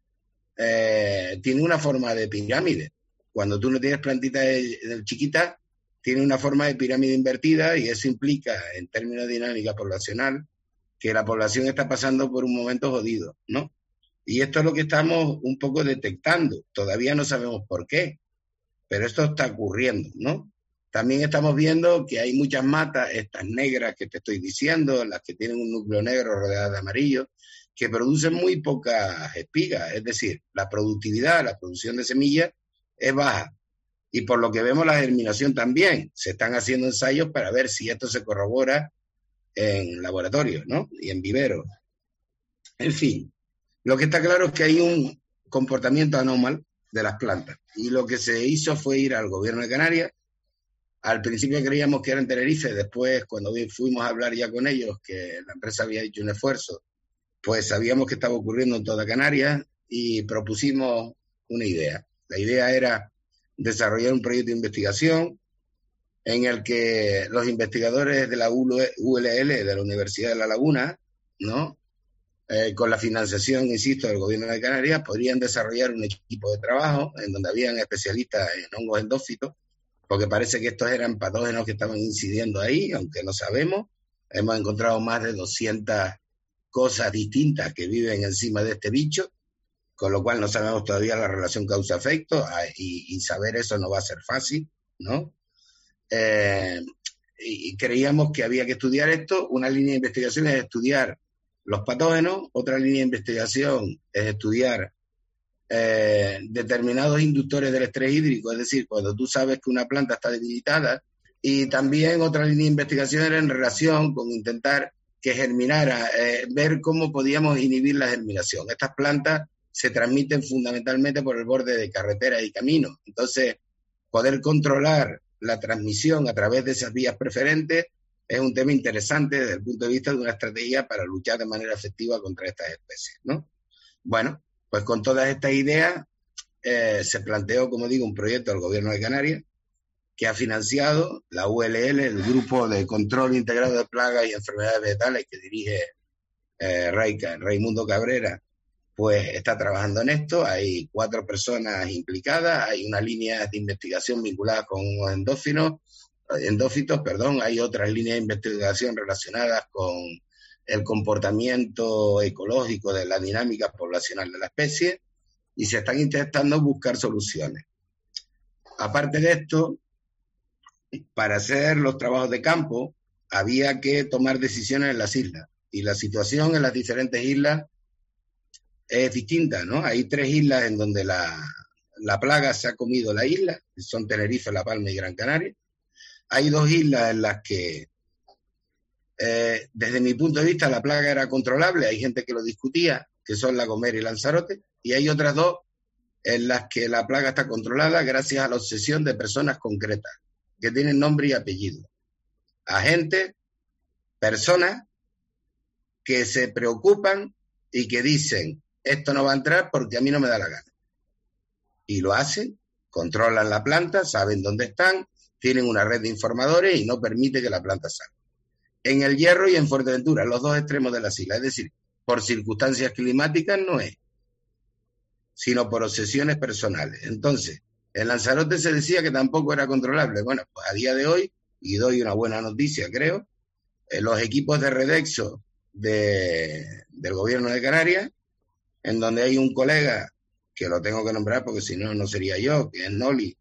Speaker 7: eh, tienen una forma de pirámide. Cuando tú no tienes plantitas chiquitas, tiene una forma de pirámide invertida, y eso implica, en términos de dinámica poblacional, que la población está pasando por un momento jodido, ¿no? Y esto es lo que estamos un poco detectando. Todavía no sabemos por qué, pero esto está ocurriendo, ¿no? También estamos viendo que hay muchas matas, estas negras que te estoy diciendo, las que tienen un núcleo negro rodeado de amarillo, que producen muy pocas espigas. Es decir, la productividad, la producción de semillas es baja. Y por lo que vemos, la germinación también. Se están haciendo ensayos para ver si esto se corrobora en laboratorios, ¿no? Y en viveros. En fin, lo que está claro es que hay un comportamiento anómalo de las plantas. Y lo que se hizo fue ir al gobierno de Canarias. Al principio creíamos que era en Tenerife, después cuando fuimos a hablar ya con ellos, que la empresa había hecho un esfuerzo, pues sabíamos que estaba ocurriendo en toda Canarias y propusimos una idea. La idea era desarrollar un proyecto de investigación en el que los investigadores de la U L L, de la Universidad de La Laguna, ¿no? Eh, con la financiación, insisto, del gobierno de Canarias, podrían desarrollar un equipo de trabajo en donde habían especialistas en hongos endófitos, porque parece que estos eran patógenos que estaban incidiendo ahí, aunque no sabemos. Hemos encontrado más de doscientas cosas distintas que viven encima de este bicho, con lo cual no sabemos todavía la relación causa-efecto, y, y saber eso no va a ser fácil, ¿no? Eh, y creíamos que había que estudiar esto. Una línea de investigación es estudiar los patógenos, otra línea de investigación es estudiar eh, determinados inductores del estrés hídrico, es decir, cuando tú sabes que una planta está debilitada, y también otra línea de investigación era en relación con intentar que germinara, eh, ver cómo podíamos inhibir la germinación. Estas plantas se transmiten fundamentalmente por el borde de carreteras y caminos, entonces poder controlar la transmisión a través de esas vías preferentes es un tema interesante desde el punto de vista de una estrategia para luchar de manera efectiva contra estas especies, ¿no? Bueno, pues con todas estas ideas eh, se planteó, como digo, un proyecto del Gobierno de Canarias que ha financiado la U L L, el Grupo de Control Integrado de Plagas y Enfermedades Vegetales que dirige eh, Raimundo Cabrera, pues está trabajando en esto. Hay cuatro personas implicadas, hay una línea de investigación vinculada con endófinos, endófitos, perdón, hay otras líneas de investigación relacionadas con el comportamiento ecológico de la dinámica poblacional de la especie, y se están intentando buscar soluciones. Aparte de esto, para hacer los trabajos de campo había que tomar decisiones en las islas, y la situación en las diferentes islas es distinta, ¿no? Hay tres islas en donde la, la plaga se ha comido la isla, que son Tenerife, La Palma y Gran Canaria. Hay dos islas en las que, eh, desde mi punto de vista, la plaga era controlable, hay gente que lo discutía, que son La Gomera y Lanzarote, y hay otras dos en las que la plaga está controlada gracias a la obsesión de personas concretas, que tienen nombre y apellido. Agentes, personas que se preocupan y que dicen, esto no va a entrar porque a mí no me da la gana. Y lo hacen, controlan la planta, saben dónde están, tienen una red de informadores y no permite que la planta salga. En El Hierro y en Fuerteventura, los dos extremos de las islas, es decir, por circunstancias climáticas no es, sino por obsesiones personales. Entonces, en Lanzarote se decía que tampoco era controlable. Bueno, pues a día de hoy, y doy una buena noticia, creo, eh, los equipos de Redexo de, del Gobierno de Canarias, en donde hay un colega, que lo tengo que nombrar porque si no, no sería yo, que es Noli,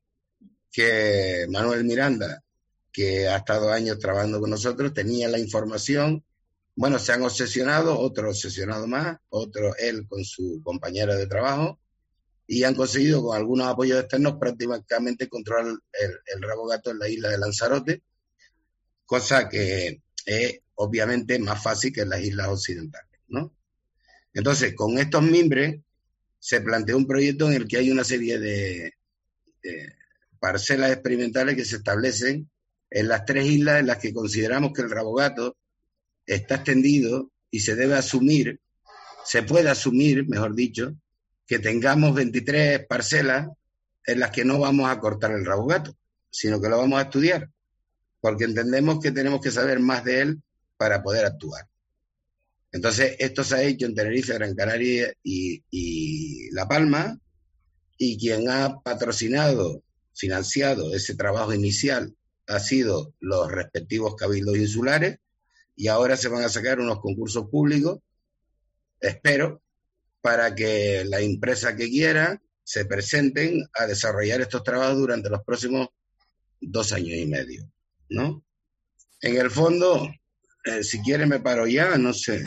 Speaker 7: que Manuel Miranda, que ha estado años trabajando con nosotros, tenía la información. Bueno, se han obsesionado, otro obsesionado más, otro él con su compañera de trabajo, y han conseguido con algunos apoyos externos prácticamente controlar el, el rabo gato en la isla de Lanzarote, cosa que es obviamente más fácil que en las islas occidentales, ¿no? Entonces, con estos mimbres se planteó un proyecto en el que hay una serie de, de parcelas experimentales que se establecen en las tres islas en las que consideramos que el rabo gato está extendido y se debe asumir, se puede asumir, mejor dicho, que tengamos veintitrés parcelas en las que no vamos a cortar el rabo gato, sino que lo vamos a estudiar, porque entendemos que tenemos que saber más de él para poder actuar. Entonces, esto se ha hecho en Tenerife, Gran Canaria y, y La Palma, y quien ha patrocinado, financiado ese trabajo inicial ha sido los respectivos cabildos insulares, y ahora se van a sacar unos concursos públicos, espero, para que las empresas que quieran se presenten a desarrollar estos trabajos durante los próximos dos años y medio, ¿no? En el fondo, eh, si quiere me paro ya, no sé.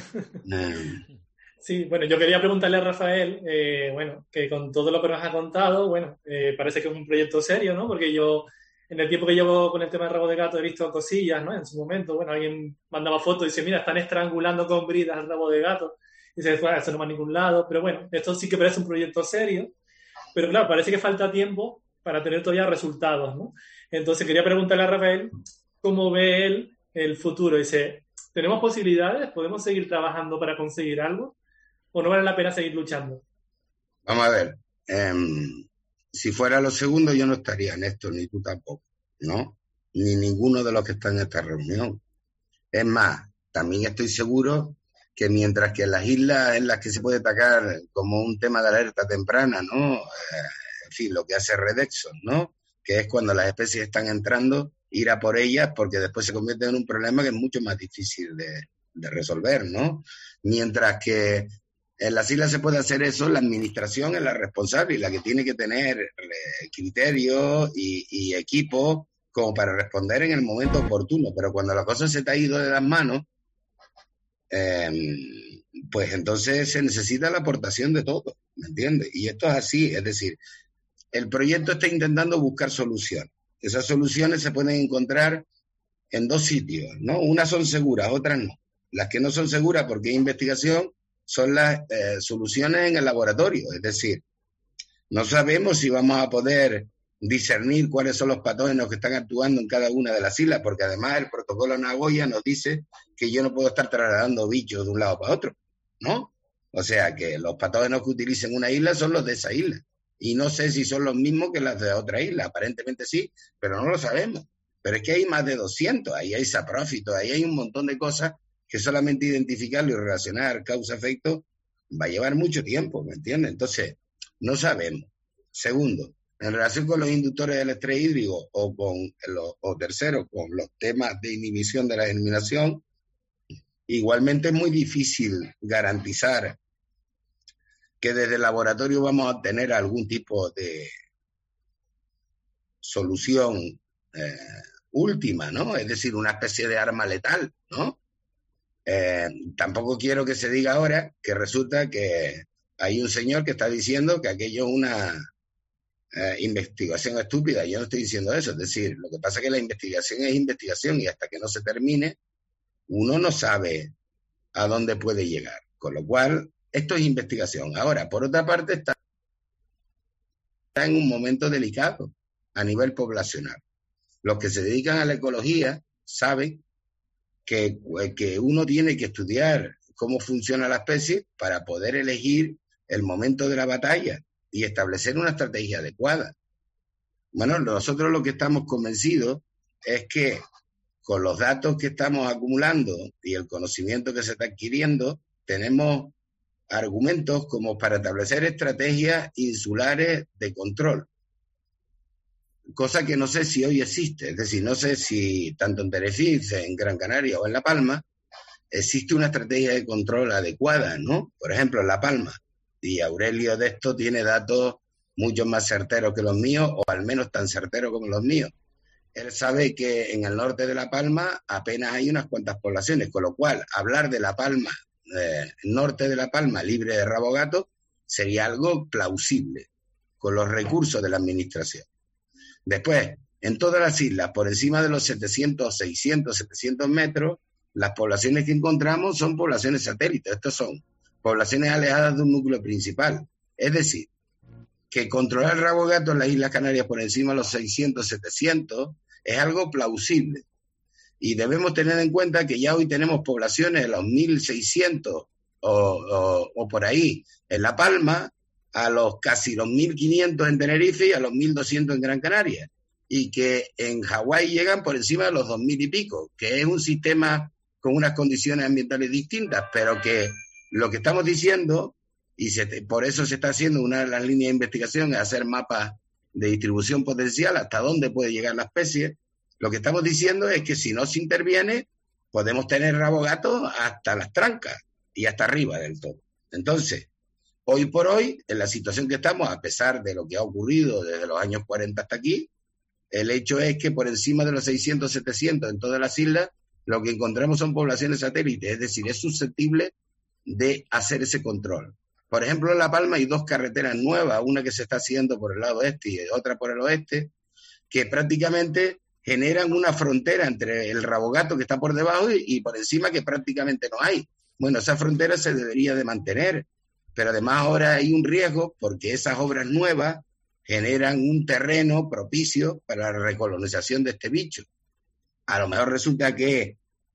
Speaker 8: Sí, bueno, yo quería preguntarle a Rafael, eh, bueno, que con todo lo que nos ha contado, bueno, eh, parece que es un proyecto serio, ¿no? Porque yo, en el tiempo que llevo con el tema del rabo de gato, he visto cosillas, ¿no? En su momento, bueno, alguien mandaba fotos y dice, mira, están estrangulando con bridas el rabo de gato. Y dice, bueno, eso no va a ningún lado. Pero bueno, esto sí que parece un proyecto serio. Pero claro, parece que falta tiempo para tener todavía resultados, ¿no? Entonces quería preguntarle a Rafael cómo ve él el futuro. Dice, ¿tenemos posibilidades? ¿Podemos seguir trabajando para conseguir algo? ¿O no vale la pena seguir luchando?
Speaker 7: Vamos a ver. Eh, si fuera lo segundo, yo no estaría en esto, ni tú tampoco, ¿no? Ni ninguno de los que están en esta reunión. Es más, también estoy seguro que mientras que en las islas en las que se puede atacar como un tema de alerta temprana, ¿no? Eh, en fin, lo que hace Redexo, ¿no? Que es cuando las especies están entrando, ir a por ellas, porque después se convierte en un problema que es mucho más difícil de, de resolver, ¿no? Mientras que en las islas se puede hacer eso, la administración es la responsable y la que tiene que tener criterio y, y equipo como para responder en el momento oportuno. Pero cuando la cosa se te ha ido de las manos, eh, pues entonces se necesita la aportación de todos, ¿me entiendes? Y esto es así, es decir, el proyecto está intentando buscar soluciones. Esas soluciones se pueden encontrar en dos sitios, ¿no? Unas son seguras, otras no. Las que no son seguras porque hay investigación son las eh, soluciones en el laboratorio, es decir, no sabemos si vamos a poder discernir cuáles son los patógenos que están actuando en cada una de las islas, porque además el protocolo Nagoya nos dice que yo no puedo estar trasladando bichos de un lado para otro, ¿no? O sea que los patógenos que utilicen una isla son los de esa isla, y no sé si son los mismos que las de otra isla, aparentemente sí, pero no lo sabemos. Pero es que hay más de doscientos, ahí hay saprófitos, ahí hay un montón de cosas que solamente identificarlo y relacionar causa-efecto va a llevar mucho tiempo, ¿me entiendes? Entonces, no sabemos. Segundo, en relación con los inductores del estrés hídrico o con los, o tercero, con los temas de inhibición de la germinación, igualmente es muy difícil garantizar que desde el laboratorio vamos a obtener algún tipo de solución eh, última, ¿no? Es decir, una especie de arma letal, ¿no? Eh, tampoco quiero que se diga ahora que resulta que hay un señor que está diciendo que aquello es una eh, investigación estúpida. Yo no estoy diciendo eso, es decir, lo que pasa es que la investigación es investigación y hasta que no se termine uno no sabe a dónde puede llegar, con lo cual esto es investigación. Ahora, por otra parte, está, está en un momento delicado a nivel poblacional. Los que se dedican a la ecología saben Que, que uno tiene que estudiar cómo funciona la especie para poder elegir el momento de la batalla y establecer una estrategia adecuada. Bueno, nosotros lo que estamos convencidos es que con los datos que estamos acumulando y el conocimiento que se está adquiriendo, tenemos argumentos como para establecer estrategias insulares de control. Cosa que no sé si hoy existe, es decir, no sé si tanto en Tenerife, en Gran Canaria o en La Palma existe una estrategia de control adecuada, ¿no? Por ejemplo, en La Palma, y Aurelio de esto tiene datos mucho más certeros que los míos, o al menos tan certeros como los míos. Él sabe que en el norte de La Palma apenas hay unas cuantas poblaciones, con lo cual hablar de La Palma, eh, norte de La Palma, libre de rabo gato, sería algo plausible con los recursos de la administración. Después, en todas las islas, por encima de los setecientos, seiscientos, setecientos metros, las poblaciones que encontramos son poblaciones satélites. Estos son poblaciones alejadas de un núcleo principal. Es decir, que controlar el rabo gato en las Islas Canarias por encima de los seiscientos, setecientos es algo plausible. Y debemos tener en cuenta que ya hoy tenemos poblaciones de los mil seiscientos o, o, o por ahí en La Palma, a los casi los mil quinientos en Tenerife y a los mil doscientos en Gran Canaria, y que en Hawái llegan por encima de los dos mil y pico, que es un sistema con unas condiciones ambientales distintas, pero que lo que estamos diciendo, y se, por eso se está haciendo una de las líneas de investigación, es hacer mapas de distribución potencial, hasta dónde puede llegar la especie. Lo que estamos diciendo es que si no se interviene, podemos tener rabo gato hasta las trancas y hasta arriba del todo. Entonces, hoy por hoy, en la situación que estamos, a pesar de lo que ha ocurrido desde los años cuarenta hasta aquí, el hecho es que por encima de los seiscientos, setecientos en todas las islas, lo que encontramos son poblaciones satélites, es decir, es susceptible de hacer ese control. Por ejemplo, en La Palma hay dos carreteras nuevas, una que se está haciendo por el lado este y otra por el oeste, que prácticamente generan una frontera entre el rabo gato que está por debajo y, y por encima que prácticamente no hay. Bueno, esa frontera se debería de mantener, pero además ahora hay un riesgo porque esas obras nuevas generan un terreno propicio para la recolonización de este bicho. A lo mejor resulta que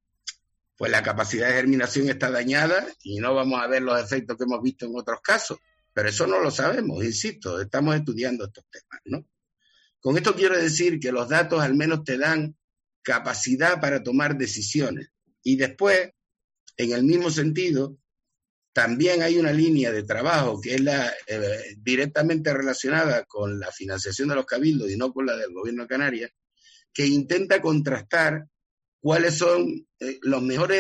Speaker 7: pues la capacidad de germinación está dañada y no vamos a ver los efectos que hemos visto en otros casos, pero eso no lo sabemos, insisto, estamos estudiando estos temas, ¿no? Con esto quiero decir que los datos al menos te dan capacidad para tomar decisiones y después, en el mismo sentido, también hay una línea de trabajo que es la eh, directamente relacionada con la financiación de los cabildos y no con la del gobierno de Canarias, que intenta contrastar cuáles son eh, los mejores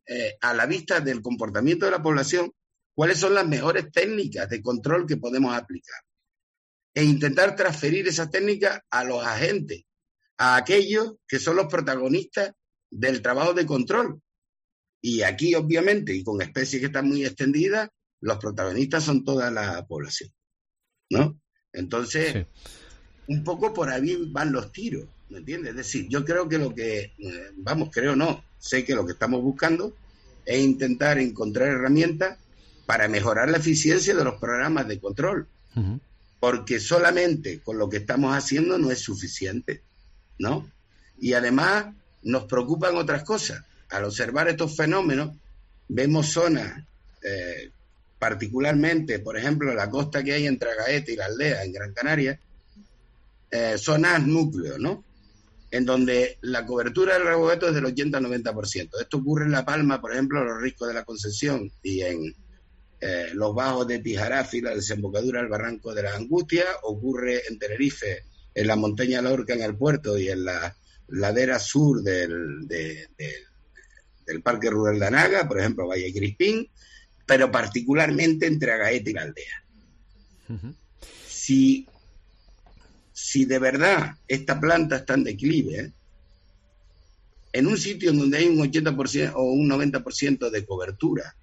Speaker 7: eh, a la vista del comportamiento de la población, cuáles son las mejores técnicas de control que podemos aplicar e intentar transferir esas técnicas a los agentes, a aquellos que son los protagonistas del trabajo de control. Y aquí, obviamente, y con especies que están muy extendidas, los protagonistas son toda la población, ¿no? Entonces, sí, un poco por ahí van los tiros, ¿me entiendes? Es decir, yo creo que lo que, vamos, creo no, sé que lo que estamos buscando es intentar encontrar herramientas para mejorar la eficiencia de los programas de control, uh-huh. porque solamente con lo que estamos haciendo no es suficiente, ¿no? Y además nos preocupan otras cosas. Al observar estos fenómenos, vemos zonas, eh, particularmente, por ejemplo, la costa que hay entre Agaete y La Aldea, en Gran Canaria, eh, zonas núcleos, ¿no? En donde la cobertura del rabo de gato es del ochenta al noventa por ciento. Esto ocurre en La Palma, por ejemplo, en los Riscos de la Concepción y en eh, los bajos de Tijarafi, la desembocadura del Barranco de la Angustia. Ocurre en Tenerife, en la montaña Lorca, en el puerto, y en la ladera sur del, de, de, del Parque Rural de Anaga, por ejemplo, Valle Crispín, pero particularmente entre Agaete y La Aldea. Uh-huh. Si, si de verdad esta planta está en declive, ¿eh? en un sitio donde hay un ochenta por ciento o un noventa por ciento de cobertura,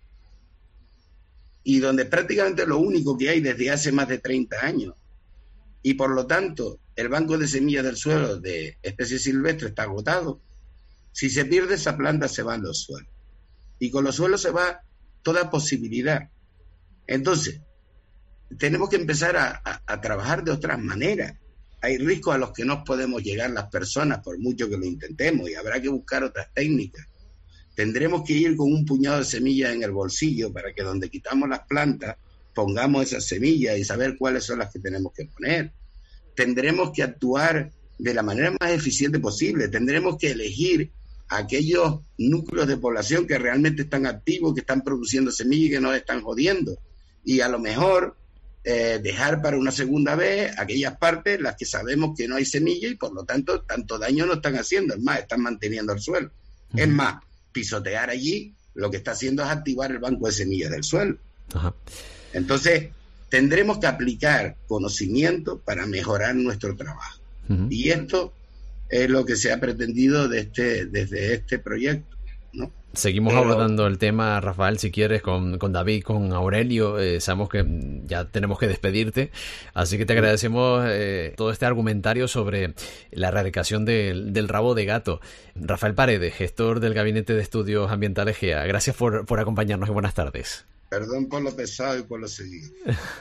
Speaker 7: y donde prácticamente lo único que hay desde hace más de treinta años, y por lo tanto el banco de semillas del suelo de especies silvestres está agotado, si se pierde esa planta se van los suelos. Y con los suelos se va toda posibilidad. Entonces, tenemos que empezar a, a, a trabajar de otras maneras. Hay riscos a los que no podemos llegar las personas por mucho que lo intentemos, y habrá que buscar otras técnicas. Tendremos que ir con un puñado de semillas en el bolsillo para que donde quitamos las plantas pongamos esas semillas y saber cuáles son las que tenemos que poner. Tendremos que actuar de la manera más eficiente posible. Tendremos que elegir aquellos núcleos de población que realmente están activos, que están produciendo semillas y que nos están jodiendo. Y a lo mejor eh, dejar para una segunda vez aquellas partes las que sabemos que no hay semilla y por lo tanto tanto daño no están haciendo. Es más, están manteniendo el suelo. Uh-huh. Es más, pisotear allí lo que está haciendo es activar el banco de semillas del suelo. Uh-huh. Entonces, tendremos que aplicar conocimiento para mejorar nuestro trabajo. Uh-huh. Y esto es lo que se ha pretendido de este, desde este proyecto, ¿no?
Speaker 1: Seguimos Pero... abordando el tema, Rafael, si quieres, con, con David, con Aurelio. Eh, sabemos que ya tenemos que despedirte, así que te agradecemos eh, todo este argumentario sobre la erradicación de, del rabo de gato. Rafael Paredes, gestor del Gabinete de Estudios Ambientales G E A, gracias por, por acompañarnos y buenas tardes.
Speaker 7: Perdón por lo pesado y por lo seguido.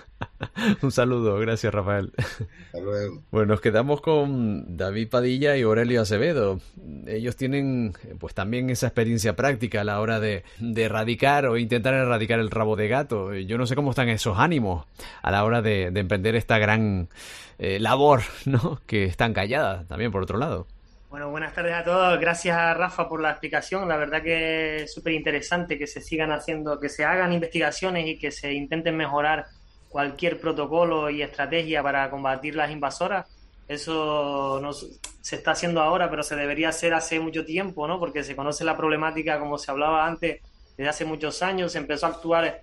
Speaker 1: Un saludo, gracias, Rafael.
Speaker 7: Hasta luego.
Speaker 1: Bueno, nos quedamos con David Padilla y Aurelio Acevedo. Ellos tienen pues también esa experiencia práctica a la hora de, de erradicar o intentar erradicar el rabo de gato. Yo no sé cómo están esos ánimos a la hora de, de emprender esta gran eh, labor, ¿no? Que están calladas también, por otro lado.
Speaker 10: Bueno, buenas tardes a todos. Gracias, Rafa, por la explicación. La verdad que es súper interesante que se sigan haciendo, que se hagan investigaciones y que se intenten mejorar cualquier protocolo y estrategia para combatir las invasoras. Eso no se está haciendo ahora, pero se debería hacer hace mucho tiempo, ¿no? Porque se conoce la problemática, como se hablaba antes, desde hace muchos años. Se empezó a actuar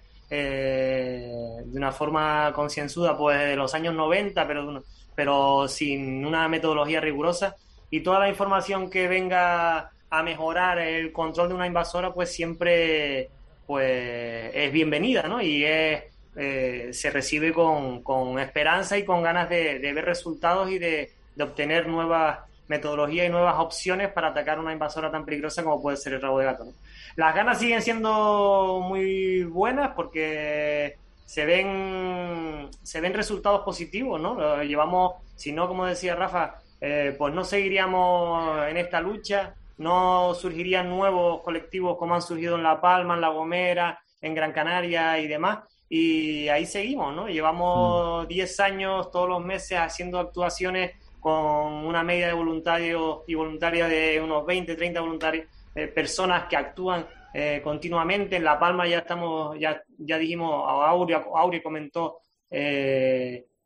Speaker 10: eh, de una forma concienzuda pues desde los años noventa, pero, pero sin una metodología rigurosa. Y toda la información que venga a mejorar el control de una invasora, pues siempre pues es bienvenida, ¿no? Y es, eh, se recibe con, con esperanza y con ganas de, de ver resultados y de, de obtener nuevas metodologías y nuevas opciones para atacar una invasora tan peligrosa como puede ser el rabo de gato, ¿no? Las ganas siguen siendo muy buenas porque se ven, se ven resultados positivos, ¿no? Llevamos, si no, como decía Rafa, Eh, pues no seguiríamos en esta lucha, no surgirían nuevos colectivos como han surgido en La Palma, en La Gomera, en Gran Canaria y demás, y ahí seguimos, ¿no? Llevamos diez años todos los meses haciendo actuaciones con una media de voluntarios y voluntarias de unos veinte, treinta voluntarios, eh, personas que actúan eh, continuamente. En La Palma ya estamos, ya, ya dijimos, Aure, Aure comentó eh,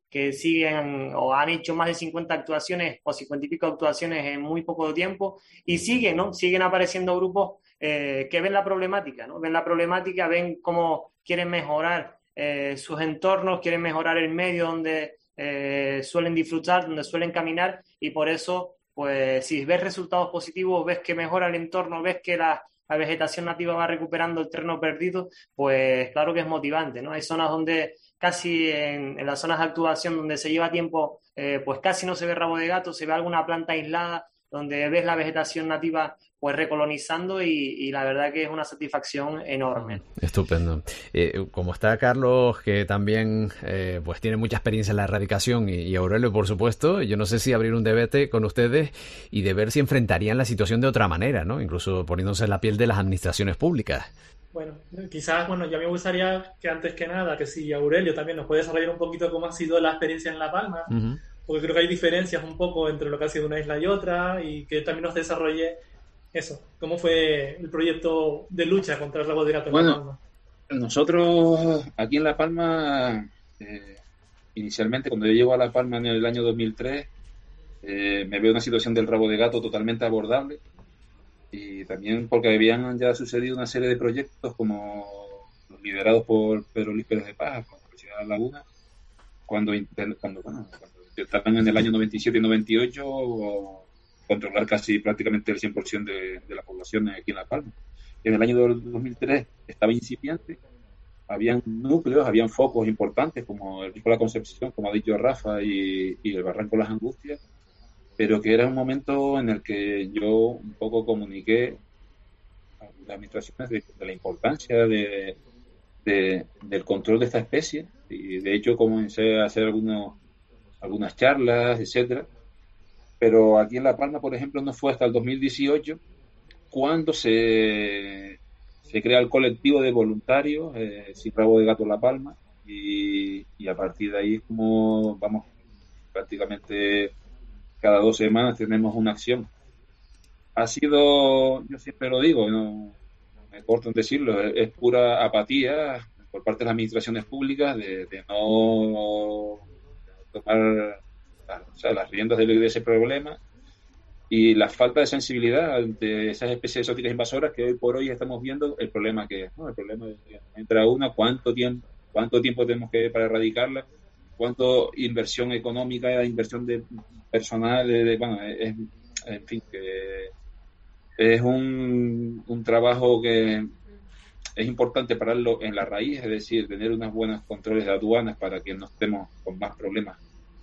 Speaker 10: que siguen o han hecho más de cincuenta actuaciones o cincuenta y pico actuaciones en muy poco tiempo, y siguen, ¿no? Siguen apareciendo grupos eh, que ven la problemática, ¿no? Ven la problemática, ven cómo quieren mejorar eh, sus entornos, quieren mejorar el medio donde eh, suelen disfrutar, donde suelen caminar, y por eso, pues, si ves resultados positivos, ves que mejora el entorno, ves que la, la vegetación nativa va recuperando el terreno perdido, pues claro que es motivante, ¿no? Hay zonas donde casi en, en las zonas de actuación donde se lleva tiempo, eh, pues casi no se ve rabo de gato, se ve alguna planta aislada, donde ves la vegetación nativa pues recolonizando, y, y la verdad que es una satisfacción enorme.
Speaker 1: Estupendo. Eh, como está Carlos, que también eh, pues tiene mucha experiencia en la erradicación, y, y Aurelio, por supuesto, yo no sé si abrir un debate con ustedes y de ver si enfrentarían la situación de otra manera, ¿no? Incluso poniéndose en la piel de las administraciones públicas.
Speaker 8: Bueno, quizás, bueno, ya me gustaría que antes que nada, que si Aurelio también nos puede desarrollar un poquito cómo ha sido la experiencia en La Palma, uh-huh. porque creo que hay diferencias un poco entre lo que ha sido una isla y otra, y que también nos desarrolle eso, cómo fue el proyecto de lucha contra el rabo de gato en
Speaker 9: bueno,
Speaker 8: La Palma.
Speaker 9: Nosotros aquí en La Palma, eh, inicialmente cuando yo llego a La Palma en el año dos mil tres, eh, me veo una situación del rabo de gato totalmente abordable, y también porque habían ya sucedido una serie de proyectos como los liderados por Pedro Luis Pérez de Paz, con la Universidad de La Laguna, cuando, cuando, bueno, cuando intentaban en el año noventa y siete y noventa y ocho controlar casi prácticamente el cien por ciento de, de la población aquí en La Palma. En el año dos mil tres estaba incipiente, habían núcleos, habían focos importantes como el Río La Concepción, como ha dicho Rafa, y, y el Barranco Las Angustias, pero que era un momento en el que yo un poco comuniqué a las administraciones de, de la importancia de, de, del control de esta especie, y de hecho comencé a hacer algunos, algunas charlas, etcétera. Pero aquí en La Palma, por ejemplo, no fue hasta el dos mil dieciocho cuando se, se crea el colectivo de voluntarios eh, Sin Rabo de Gato La Palma, y, y a partir de ahí como vamos prácticamente cada dos semanas tenemos una acción. Ha sido, yo siempre lo digo, no me corto en decirlo, es, es pura apatía por parte de las administraciones públicas de, de no tomar o sea, las riendas de, de ese problema, y la falta de sensibilidad ante esas especies exóticas invasoras que hoy por hoy estamos viendo el problema que es, ¿no? El problema de entra una, cuánto tiempo, cuánto tiempo tenemos que para erradicarla, cuánto inversión económica, inversión de personal, de, de, bueno, es, en fin, que es un, un trabajo que es importante pararlo en la raíz, es decir, tener unos buenos controles de aduanas para que no estemos con más problemas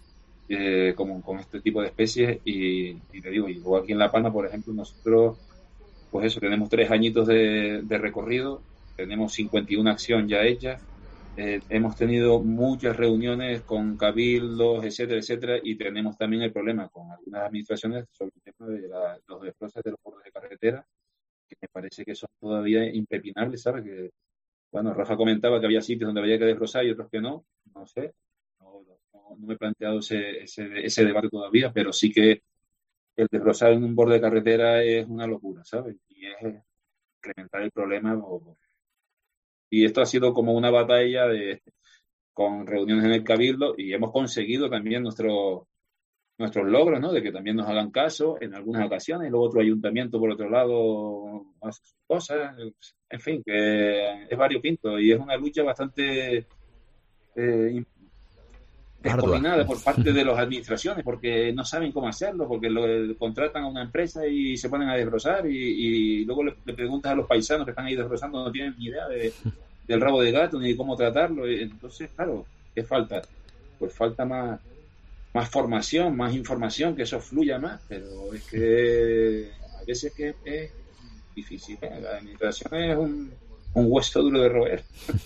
Speaker 9: eh, como con este tipo de especies. Y, y te digo, y luego aquí en La Palma, por ejemplo, nosotros, pues eso, tenemos tres añitos de, de recorrido, tenemos cincuenta y una acciones ya hechas. Eh, hemos tenido muchas reuniones con cabildos, etcétera, etcétera, y tenemos también el problema con algunas administraciones sobre el tema de la, los desbrozes de los bordes de carretera, que me parece que son todavía impepinables, ¿sabes? Que, bueno, Rafa comentaba que había sitios donde había que desbrozar y otros que no, no sé, no, no, no me he planteado ese, ese, ese debate todavía, pero sí que el desbrozar en un borde de carretera es una locura, ¿sabes? Y es incrementar el problema. O, Y esto ha sido como una batalla de, con reuniones en el Cabildo, y hemos conseguido también nuestro, nuestros logros, ¿no? De que también nos hagan caso en algunas ocasiones, y luego otro ayuntamiento, por otro lado, hace sus cosas. En fin, que es variopinto y es una lucha bastante eh, descoordinada por parte de las administraciones, porque no saben cómo hacerlo, porque lo, contratan a una empresa y se ponen a desbrozar, y, y luego le, le preguntas a los paisanos que están ahí desbrozando, no tienen ni idea de, del rabo de gato ni de cómo tratarlo. Entonces, claro, ¿qué falta? Pues falta más, más formación, más información, que eso fluya más, pero es que a veces que es difícil, ¿eh? La administración es un un hueso duro de roer.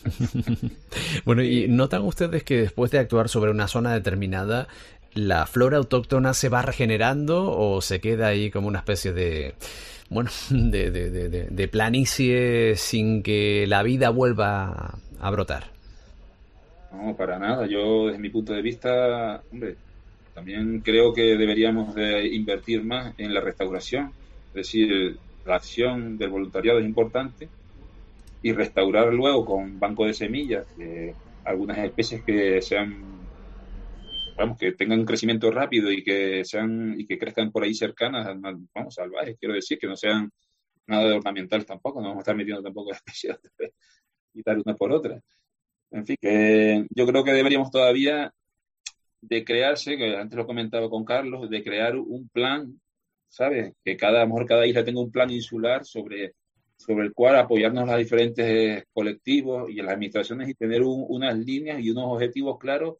Speaker 1: Bueno, ¿y notan ustedes que después de actuar sobre una zona determinada, la flora autóctona se va regenerando o se queda ahí como una especie de, bueno, de, de, de, de planicie sin que la vida vuelva a brotar?
Speaker 9: No, para nada. Yo, desde mi punto de vista, hombre, también creo que deberíamos de invertir más en la restauración. Es decir, la acción del voluntariado es importante, y restaurar luego con banco de semillas eh, algunas especies que se han vamos, que tengan un crecimiento rápido y que sean y que crezcan por ahí cercanas, vamos, salvajes, quiero decir, que no sean nada de ornamentales tampoco, no vamos a estar metiendo tampoco especies y tal una por otra. En fin, que yo creo que deberíamos todavía de crearse, que antes lo comentaba con Carlos, de crear un plan, ¿sabes? Que cada, a lo mejor cada isla tenga un plan insular sobre, sobre el cual apoyarnos los diferentes colectivos y las administraciones y tener un, unas líneas y unos objetivos claros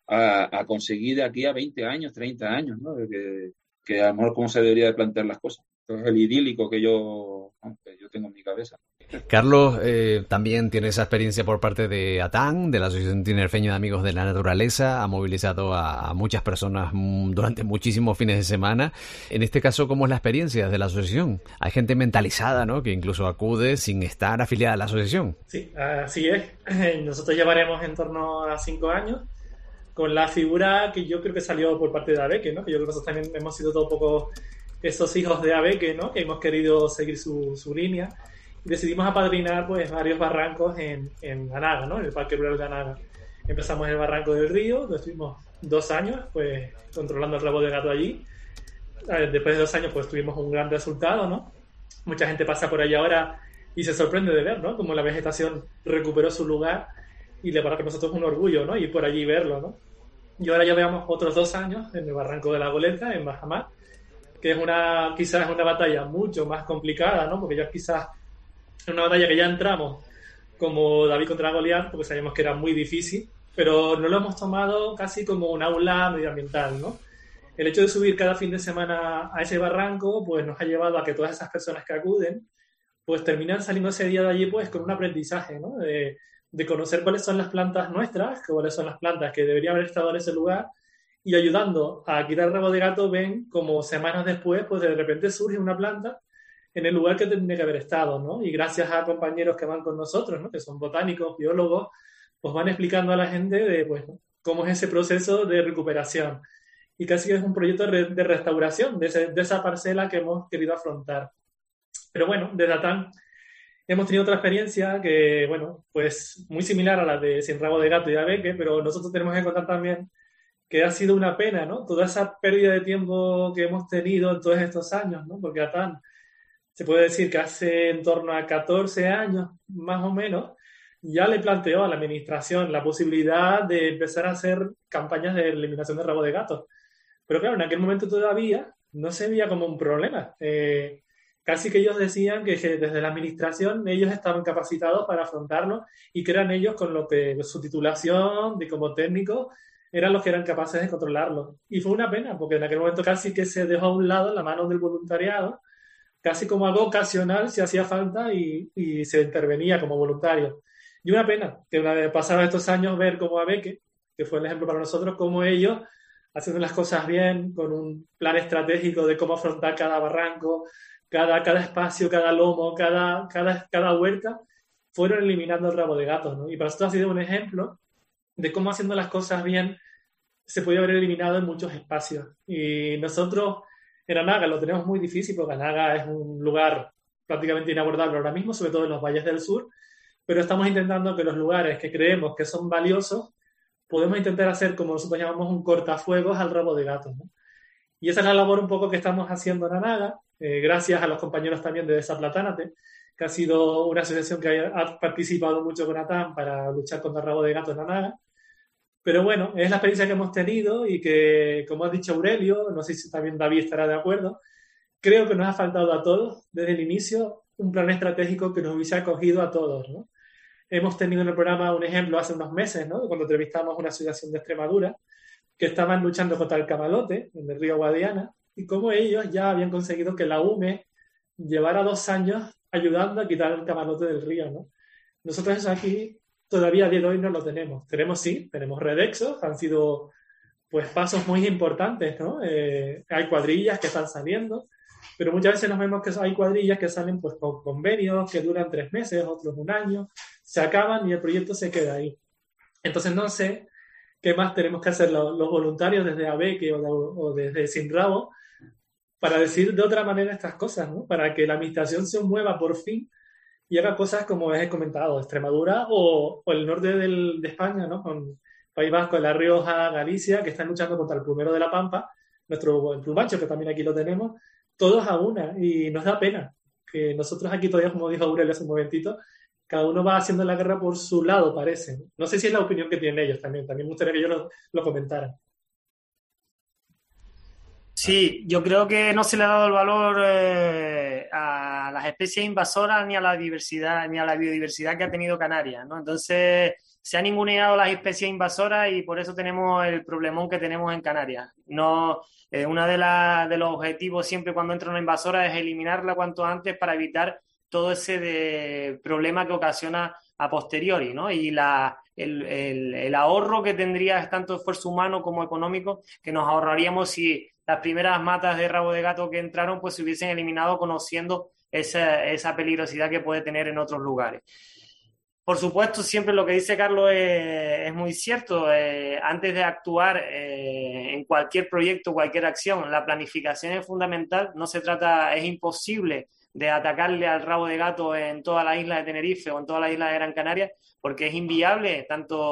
Speaker 9: a, a conseguir de aquí a veinte años, treinta años, ¿no? Que, que a lo mejor cómo se debería de plantear las cosas. Entonces, el idílico que yo, que yo tengo en mi cabeza.
Speaker 1: Carlos, eh, también tiene esa experiencia por parte de ATAN, de la Asociación Tinerfeña de Amigos de la Naturaleza. Ha movilizado a, a muchas personas durante muchísimos fines de semana. En este caso, ¿cómo es la experiencia de la asociación? Hay gente mentalizada, ¿no?, que incluso acude sin estar afiliada a la asociación.
Speaker 8: Sí, así es. Nosotros llevaremos en torno a cinco años con la figura que yo creo que salió por parte de ABECE, ¿no? Que yo creo que nosotros también hemos sido todo un poco esos hijos de ABECE, ¿no?, que hemos querido seguir su, su línea. Decidimos apadrinar pues varios barrancos en, en Anaga, ¿no?, en el Parque Rural de Anaga. Empezamos en el Barranco del Río, donde estuvimos dos años pues controlando el rabo de gato allí. Después de dos años pues tuvimos un gran resultado, ¿no? Mucha gente pasa por allí ahora y se sorprende de ver, ¿no?, cómo la vegetación recuperó su lugar, y le para que nosotros es un orgullo, ¿no?, ir por allí y verlo, ¿no? Y ahora ya llevamos otros dos años en el Barranco de la Goleta, en Bajamar, que es una quizás una batalla mucho más complicada, ¿no?, porque ya quizás es una batalla que ya entramos como David contra Goliat, porque sabíamos que era muy difícil, pero no lo hemos tomado casi como un aula medioambiental, ¿no? El hecho de subir cada fin de semana a ese barranco, pues nos ha llevado a que todas esas personas que acuden, pues terminan saliendo ese día de allí pues con un aprendizaje, ¿no?, de, de conocer cuáles son las plantas nuestras, cuáles son las plantas que deberían haber estado en ese lugar, y ayudando a quitar el rabo de gato, ven como semanas después, pues de repente surge una planta en el lugar que tendría que haber estado, ¿no? Y gracias a compañeros que van con nosotros, ¿no?, que son botánicos, biólogos, pues van explicando a la gente de, pues, cómo es ese proceso de recuperación. Y casi que es un proyecto de restauración de, ese, de esa parcela que hemos querido afrontar. Pero bueno, desde ATAN hemos tenido otra experiencia que, bueno, pues muy similar a la de Sin Rabo de Gato y ABECE, pero nosotros tenemos que contar también que ha sido una pena, ¿no?, toda esa pérdida de tiempo que hemos tenido en todos estos años, ¿no?, porque ATAN se puede decir que hace en torno a catorce años, más o menos, ya le planteó a la administración la posibilidad de empezar a hacer campañas de eliminación de rabo de gato. Pero claro, en aquel momento todavía no se veía como un problema. Eh, casi que ellos decían que, que desde la administración ellos estaban capacitados para afrontarlo y que eran ellos con lo que su titulación de como técnico eran los que eran capaces de controlarlo. Y fue una pena, porque en aquel momento casi que se dejó a un lado la mano del voluntariado, casi como algo ocasional si hacía falta, y, y se intervenía como voluntario. Y una pena que una vez pasados estos años ver cómo ABECE, que fue el ejemplo para nosotros, cómo ellos, haciendo las cosas bien, con un plan estratégico de cómo afrontar cada barranco, cada, cada espacio, cada lomo, cada, cada, cada huerta, fueron eliminando el rabo de gato, ¿no? Y para nosotros ha sido un ejemplo de cómo haciendo las cosas bien se podía haber eliminado en muchos espacios. Y nosotros en Anaga lo tenemos muy difícil, porque Anaga es un lugar prácticamente inabordable ahora mismo, sobre todo en los valles del sur, pero estamos intentando que los lugares que creemos que son valiosos, podemos intentar hacer, como nosotros llamamos, un cortafuegos al rabo de gato, ¿no? Y esa es la labor un poco que estamos haciendo en Anaga, eh, gracias a los compañeros también de Desaplatánate, que ha sido una asociación que ha participado mucho con ATAN para luchar contra el rabo de gato en Anaga. Pero bueno, es la experiencia que hemos tenido y que, como ha dicho Aurelio, no sé si también David estará de acuerdo, creo que nos ha faltado a todos, desde el inicio, un plan estratégico que nos hubiese acogido a todos, ¿no? Hemos tenido en el programa un ejemplo hace unos meses, ¿no?, cuando entrevistamos a una asociación de Extremadura que estaban luchando contra el camalote en el río Guadiana, y cómo ellos ya habían conseguido que la U M E llevara dos años ayudando a quitar el camalote del río, ¿no? Nosotros eso aquí todavía a día de hoy no lo tenemos. Tenemos sí, tenemos redexos, han sido pues pasos muy importantes, ¿no? Eh, hay cuadrillas que están saliendo, pero muchas veces nos vemos que hay cuadrillas que salen pues con convenios que duran tres meses, otros un año, se acaban y el proyecto se queda ahí. Entonces no sé qué más tenemos que hacer los, los voluntarios desde ABECE o, de, o desde Sin Rabo para decir de otra manera estas cosas, ¿no? Para que la administración se mueva por fin y haga cosas como he comentado, Extremadura o, o el norte del, de España, ¿no? Con, País Vasco, La Rioja, Galicia, que están luchando contra el plumero de la Pampa, nuestro el plumacho, que también aquí lo tenemos, todos a una, y nos da pena que nosotros aquí todavía, como dijo Aurelio hace un momentito, cada uno va haciendo la guerra por su lado, parece. No sé si es la opinión que tienen ellos también, también me gustaría que ellos lo, lo comentaran.
Speaker 10: Sí, yo creo que no se le ha dado el valor eh, a las especies invasoras ni a la diversidad, ni a la biodiversidad que ha tenido Canarias, ¿no? Entonces, se han ninguneado las especies invasoras y por eso tenemos el problemón que tenemos en Canarias. No, eh, uno de, la, de los objetivos siempre cuando entra una invasora es eliminarla cuanto antes para evitar todo ese de problema que ocasiona a posteriori, ¿no? Y la, el, el, el ahorro que tendría tanto esfuerzo humano como económico que nos ahorraríamos si las primeras matas de rabo de gato que entraron pues se hubiesen eliminado conociendo esa, esa peligrosidad que puede tener en otros lugares. Por supuesto, siempre lo que dice Carlos es, es muy cierto. Eh, antes de actuar eh, en cualquier proyecto, cualquier acción, la planificación es fundamental. No se trata, es imposible de atacarle al rabo de gato en toda la isla de Tenerife o en toda la isla de Gran Canaria, porque es inviable,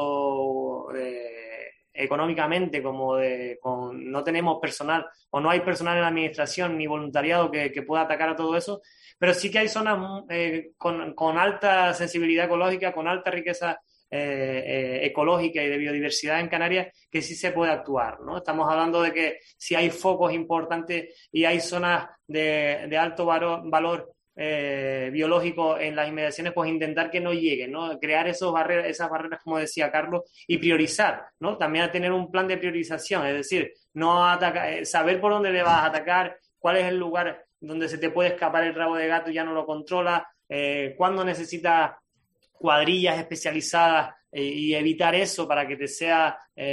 Speaker 10: tanto eh, económicamente como de, con, no tenemos personal o no hay personal en la administración ni voluntariado que, que pueda atacar a todo eso. Pero sí que hay zonas eh, con, con alta sensibilidad ecológica, con alta riqueza eh, eh, ecológica y de biodiversidad en Canarias, que sí se puede actuar, ¿no? Estamos hablando de que si hay focos importantes y hay zonas de, de alto valor, valor eh, biológico en las inmediaciones, pues intentar que no lleguen, ¿no? Crear esos barreras, esas barreras, como decía Carlos, y priorizar, ¿no? También a tener un plan de priorización, es decir, no atacar, saber por dónde le vas a atacar, cuál es el lugar donde se te puede escapar el rabo de gato y ya no lo controla, eh, cuándo necesitas cuadrillas especializadas eh, y evitar eso para que te sea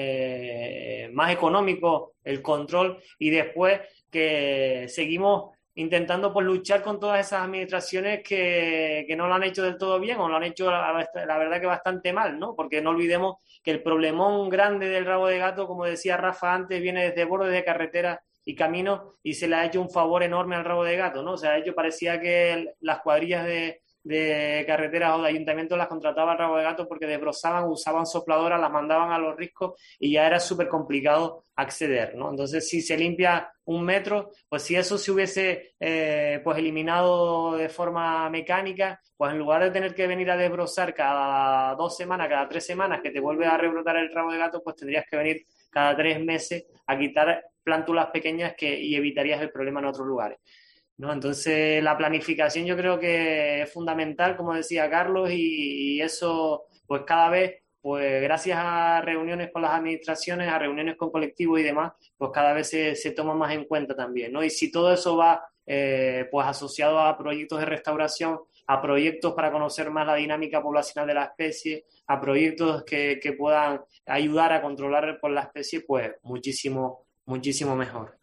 Speaker 10: eh, más económico el control, y después que seguimos intentando pues luchar con todas esas administraciones que, que no lo han hecho del todo bien o lo han hecho la, la verdad que bastante mal, ¿no? Porque no olvidemos que el problemón grande del rabo de gato, como decía Rafa antes, viene desde bordes de carretera y camino, y se le ha hecho un favor enorme al rabo de gato, ¿no? O sea, ello parecía que el, las cuadrillas de, de carreteras o de ayuntamientos las contrataba el rabo de gato porque desbrozaban, usaban sopladoras, las mandaban a los riscos y ya era súper complicado acceder, ¿no? Entonces, si se limpia un metro, pues si eso se hubiese eh, pues eliminado de forma mecánica, pues en lugar de tener que venir a desbrozar cada dos semanas, cada tres semanas, que te vuelve a rebrotar el rabo de gato, pues tendrías que venir cada tres meses a quitar plántulas pequeñas que, y evitarías el problema en otros lugares, ¿no? Entonces, la planificación yo creo que es fundamental, como decía Carlos, y, y eso, pues cada vez, pues gracias a reuniones con las administraciones, a reuniones con colectivos y demás, pues cada vez se, se toma más en cuenta también, ¿no? Y si todo eso va, eh, pues asociado a proyectos de restauración, a proyectos para conocer más la dinámica poblacional de la especie, a proyectos que, que puedan ayudar a controlar por la especie, pues muchísimo muchísimo mejor.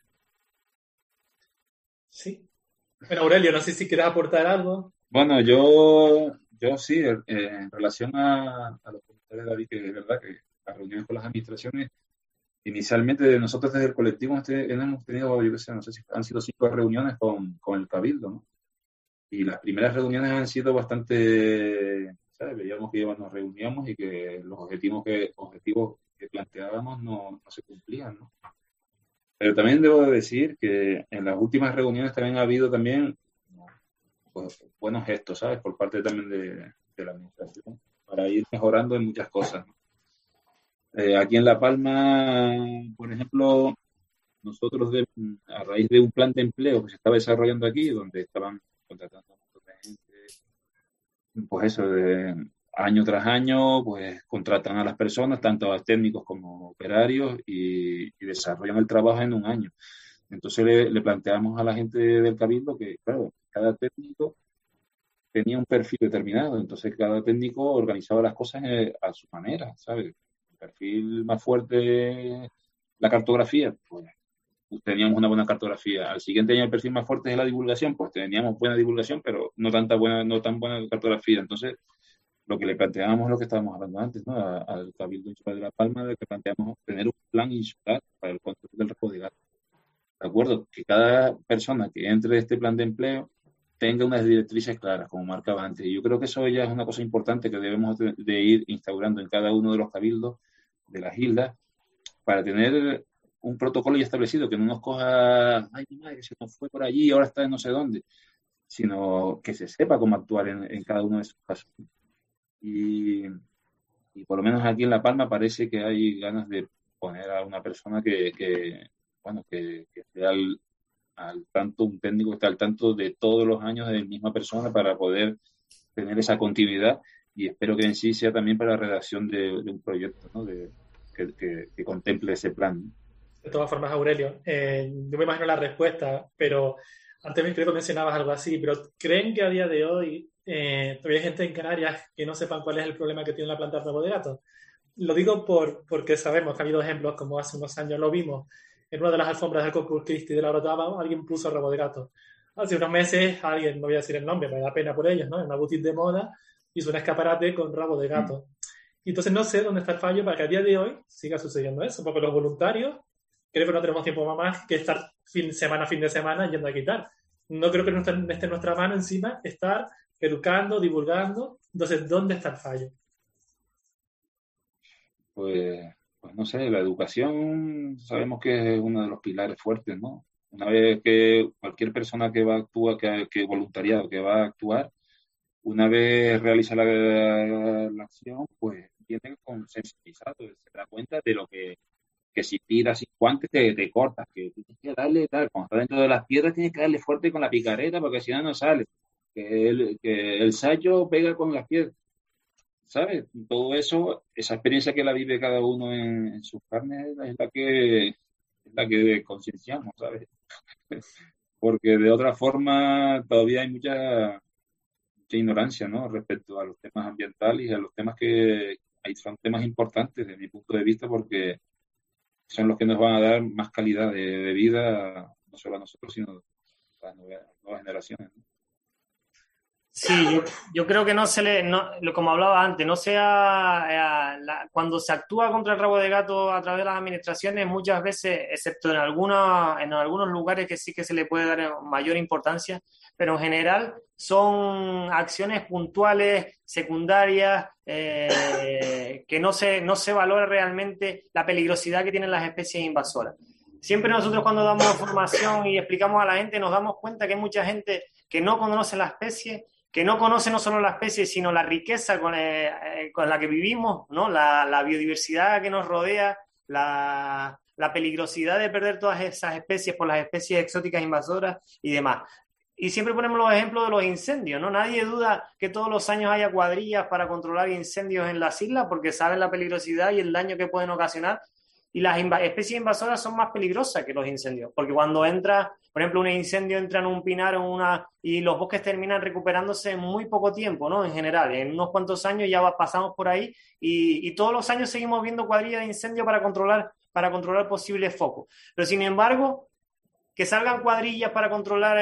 Speaker 8: Sí. Bueno, Aurelio, no sé si quieres aportar algo.
Speaker 9: Bueno, yo, yo sí, eh, en relación a, a los comentarios de David, que es verdad que las reuniones con las administraciones, inicialmente nosotros desde el colectivo hemos tenido, yo qué sé, no sé si han sido cinco reuniones con, con el Cabildo, ¿no? Y las primeras reuniones han sido bastante, ¿sabes? Veíamos que nos reuníamos y que los objetivos que, objetivos que planteábamos no, no se cumplían, ¿no? Pero también debo decir que en las últimas reuniones también ha habido también pues, buenos gestos, ¿sabes? Por parte también de, de la administración para ir mejorando en muchas cosas, ¿no? Eh, aquí en La Palma, por ejemplo, nosotros de, a raíz de un plan de empleo que se estaba desarrollando aquí, donde estaban contratando a un montón de gente, pues eso, de año tras año, pues contratan a las personas, tanto a técnicos como operarios, y, y desarrollan el trabajo en un año. Entonces le, le planteamos a la gente del Cabildo que, claro, cada técnico tenía un perfil determinado, entonces cada técnico organizaba las cosas a su manera, ¿sabes? El perfil más fuerte, la cartografía, pues teníamos una buena cartografía. Al siguiente año el perfil más fuerte es la divulgación, pues teníamos buena divulgación, pero no tanta buena, no tan buena cartografía. Entonces, lo que le planteábamos es lo que estábamos hablando antes, ¿no? Al Cabildo Insular de La Palma, de que planteamos tener un plan insular para el control del rabo de gato. ¿De acuerdo? Que cada persona que entre en este plan de empleo tenga unas directrices claras, como marcaba antes. Y yo creo que eso ya es una cosa importante que debemos de, de ir instaurando en cada uno de los cabildos de las islas, para tener un protocolo ya establecido, que no nos coja, ay, mi madre, se nos fue por allí y ahora está en no sé dónde, sino que se sepa cómo actuar en, en cada uno de esos casos. Y, y por lo menos aquí en La Palma parece que hay ganas de poner a una persona que, que bueno, que, que esté al, al tanto, un técnico que esté al tanto de todos los años de la misma persona para poder tener esa continuidad, y espero que en sí sea también para la redacción de, de un proyecto, ¿no? de, que, que, que contemple ese plan, ¿no?
Speaker 8: De todas formas, Aurelio, eh, yo me imagino la respuesta, pero antes creo que mencionabas algo así, pero ¿creen que a día de hoy eh, todavía hay gente en Canarias que no sepan cuál es el problema que tiene la planta de Rabo de Gato? Lo digo por, porque sabemos que ha habido ejemplos, como hace unos años lo vimos, en una de las alfombras del Corpus Christi de la Orotava, alguien puso Rabo de Gato. Hace unos meses alguien, no voy a decir el nombre, me da pena por ellos, ¿no? En una boutique de moda hizo un escaparate con Rabo de Gato. Y entonces no sé dónde está el fallo para que a día de hoy siga sucediendo eso, porque los voluntarios creo que no tenemos tiempo más que estar fin semana, fin de semana yendo a quitar. No creo que no esté, esté en nuestra mano encima estar educando, divulgando. Entonces, ¿dónde está el fallo?
Speaker 9: Pues, pues no sé, la educación sabemos que es uno de los pilares fuertes, ¿no? Una vez que cualquier persona que va a actuar, que, que voluntariado, que va a actuar, una vez realiza la, la, la acción, pues viene con sensibilizado, se da cuenta de lo que que si tiras sin guantes te, te cortas, que tienes que darle tal, cuando está dentro de las piedras tienes que darle fuerte con la picareta porque si no no sale, que el, que el sayo pega con las piedras, ¿sabes? Todo eso, esa experiencia que la vive cada uno en, en sus carnes es la que es la que concienciamos, ¿sabes? Porque de otra forma todavía hay mucha, mucha ignorancia, ¿no? Respecto a los temas ambientales y a los temas que hay, son temas importantes desde mi punto de vista porque son los que nos van a dar más calidad de, de vida, no solo a nosotros, sino a las nuevas, nuevas generaciones, ¿no?
Speaker 10: Sí, yo, yo creo que no se le, no, como hablaba antes, no sea eh, la, cuando se actúa contra el rabo de gato a través de las administraciones, muchas veces, excepto en alguna, en algunos lugares que sí que se le puede dar mayor importancia, pero en general son acciones puntuales, secundarias, eh, que no se, no se valora realmente la peligrosidad que tienen las especies invasoras. Siempre nosotros cuando damos formación y explicamos a la gente nos damos cuenta que hay mucha gente que no conoce la especie, que no conoce no solo la especie, sino la riqueza con, eh, con la que vivimos, ¿no? La, la biodiversidad que nos rodea, la, la peligrosidad de perder todas esas especies por las especies exóticas invasoras y demás. Y siempre ponemos los ejemplos de los incendios, ¿no? Nadie duda que todos los años haya cuadrillas para controlar incendios en las islas porque saben la peligrosidad y el daño que pueden ocasionar. Y las inv- especies invasoras son más peligrosas que los incendios, porque cuando entra, por ejemplo, un incendio entra en un pinar en una, y los bosques terminan recuperándose en muy poco tiempo, ¿no? En general, en unos cuantos años ya va, pasamos por ahí y, y todos los años seguimos viendo cuadrillas de incendio para controlar, para controlar posibles focos. Pero sin embargo, que salgan cuadrillas para controlar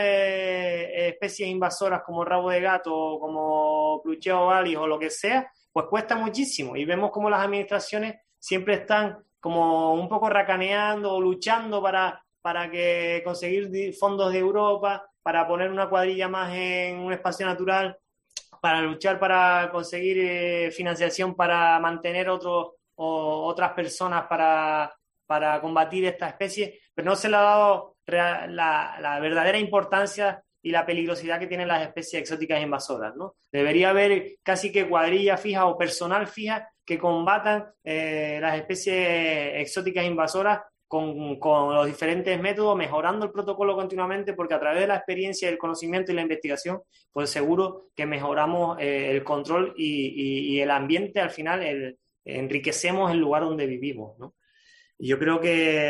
Speaker 10: eh, especies invasoras como rabo de gato, como Pluchea ovalis o lo que sea, pues cuesta muchísimo. Y vemos como las administraciones siempre están como un poco racaneando o luchando para, para que conseguir fondos de Europa, para poner una cuadrilla más en un espacio natural, para luchar para conseguir eh, financiación para mantener otros o otras personas para, para combatir esta especie, pero no se le ha dado la, la, la verdadera importancia y la peligrosidad que tienen las especies exóticas invasoras, ¿no? Debería haber casi que cuadrillas fijas o personal fija que combatan eh, las especies exóticas invasoras con, con los diferentes métodos, mejorando el protocolo continuamente, porque a través de la experiencia, el conocimiento y la investigación, pues seguro que mejoramos eh, el control y, y, y el ambiente, al final el, enriquecemos el lugar donde vivimos, ¿no? Y yo creo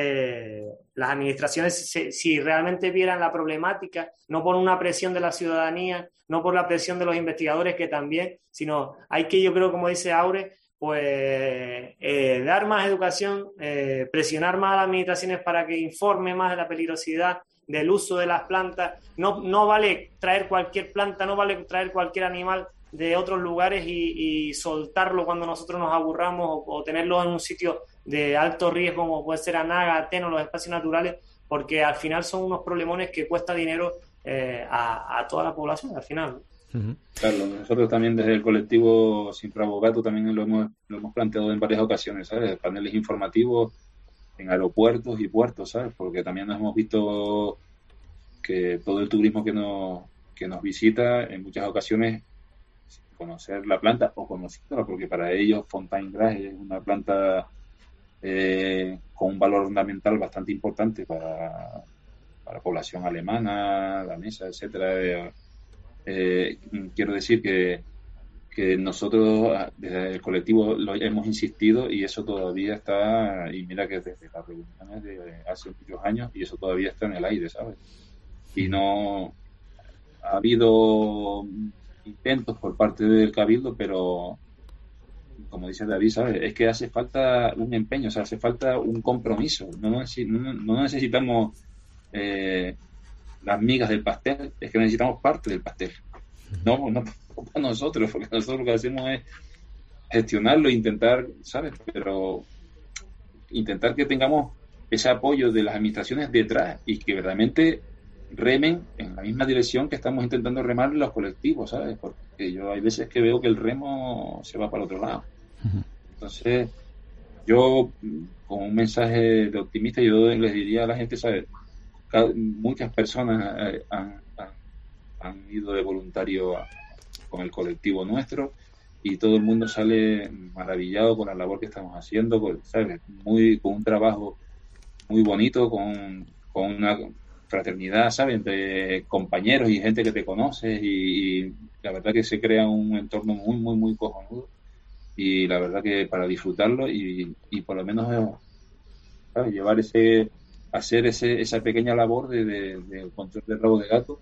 Speaker 10: que las administraciones, si, si realmente vieran la problemática, no por una presión de la ciudadanía, no por la presión de los investigadores que también, sino hay que, yo creo, como dice Aure, pues eh, dar más educación, eh, presionar más a las administraciones para que informe más de la peligrosidad del uso de las plantas. No, no vale traer cualquier planta, no vale traer cualquier animal de otros lugares y, y soltarlo cuando nosotros nos aburramos o, o tenerlo en un sitio de alto riesgo como puede ser Anaga, Ateno, los espacios naturales, porque al final son unos problemones que cuesta dinero eh, a, a toda la población, al final, ¿no?
Speaker 9: Uh-huh. Claro, nosotros también desde el colectivo Sinfrabogato también lo hemos, lo hemos planteado en varias ocasiones, ¿sabes? Paneles informativos en aeropuertos y puertos, ¿sabes? Porque también nos hemos visto que todo el turismo que nos, que nos visita en muchas ocasiones conocer la planta o conocerla, porque para ellos Fontaine Gras es una planta eh, con un valor ornamental bastante importante para, para la población alemana, danesa, etcétera. Eh, eh, quiero decir que, que nosotros desde el colectivo lo hemos insistido y eso todavía está, y mira que desde las reuniones de hace muchos años, y eso todavía está en el aire, ¿sabes? Y no ha habido intentos por parte del Cabildo, pero como dice David, ¿sabes? Es que hace falta un empeño, o sea, hace falta un compromiso. No, no, no necesitamos eh, las migas del pastel, es que necesitamos parte del pastel. No, no para nosotros, porque nosotros lo que hacemos es gestionarlo, intentar, ¿sabes? Pero intentar que tengamos ese apoyo de las administraciones detrás y que realmente remen en la misma dirección que estamos intentando remar los colectivos, ¿sabes? Porque yo hay veces que veo que el remo se va para el otro lado. Uh-huh. Entonces, yo, con un mensaje de optimista, yo les diría a la gente, ¿sabes? Muchas personas eh, han, han, han ido de voluntario a, con el colectivo nuestro y todo el mundo sale maravillado con la labor que estamos haciendo, ¿sabes? Muy, con un trabajo muy bonito, con, con una fraternidad, ¿sabes? Entre compañeros y gente que te conoces y, y la verdad que se crea un entorno muy, muy, muy cojonudo y la verdad que para disfrutarlo y, y por lo menos, ¿sabes? Llevar ese, hacer ese, esa pequeña labor de, de, de control del rabo de gato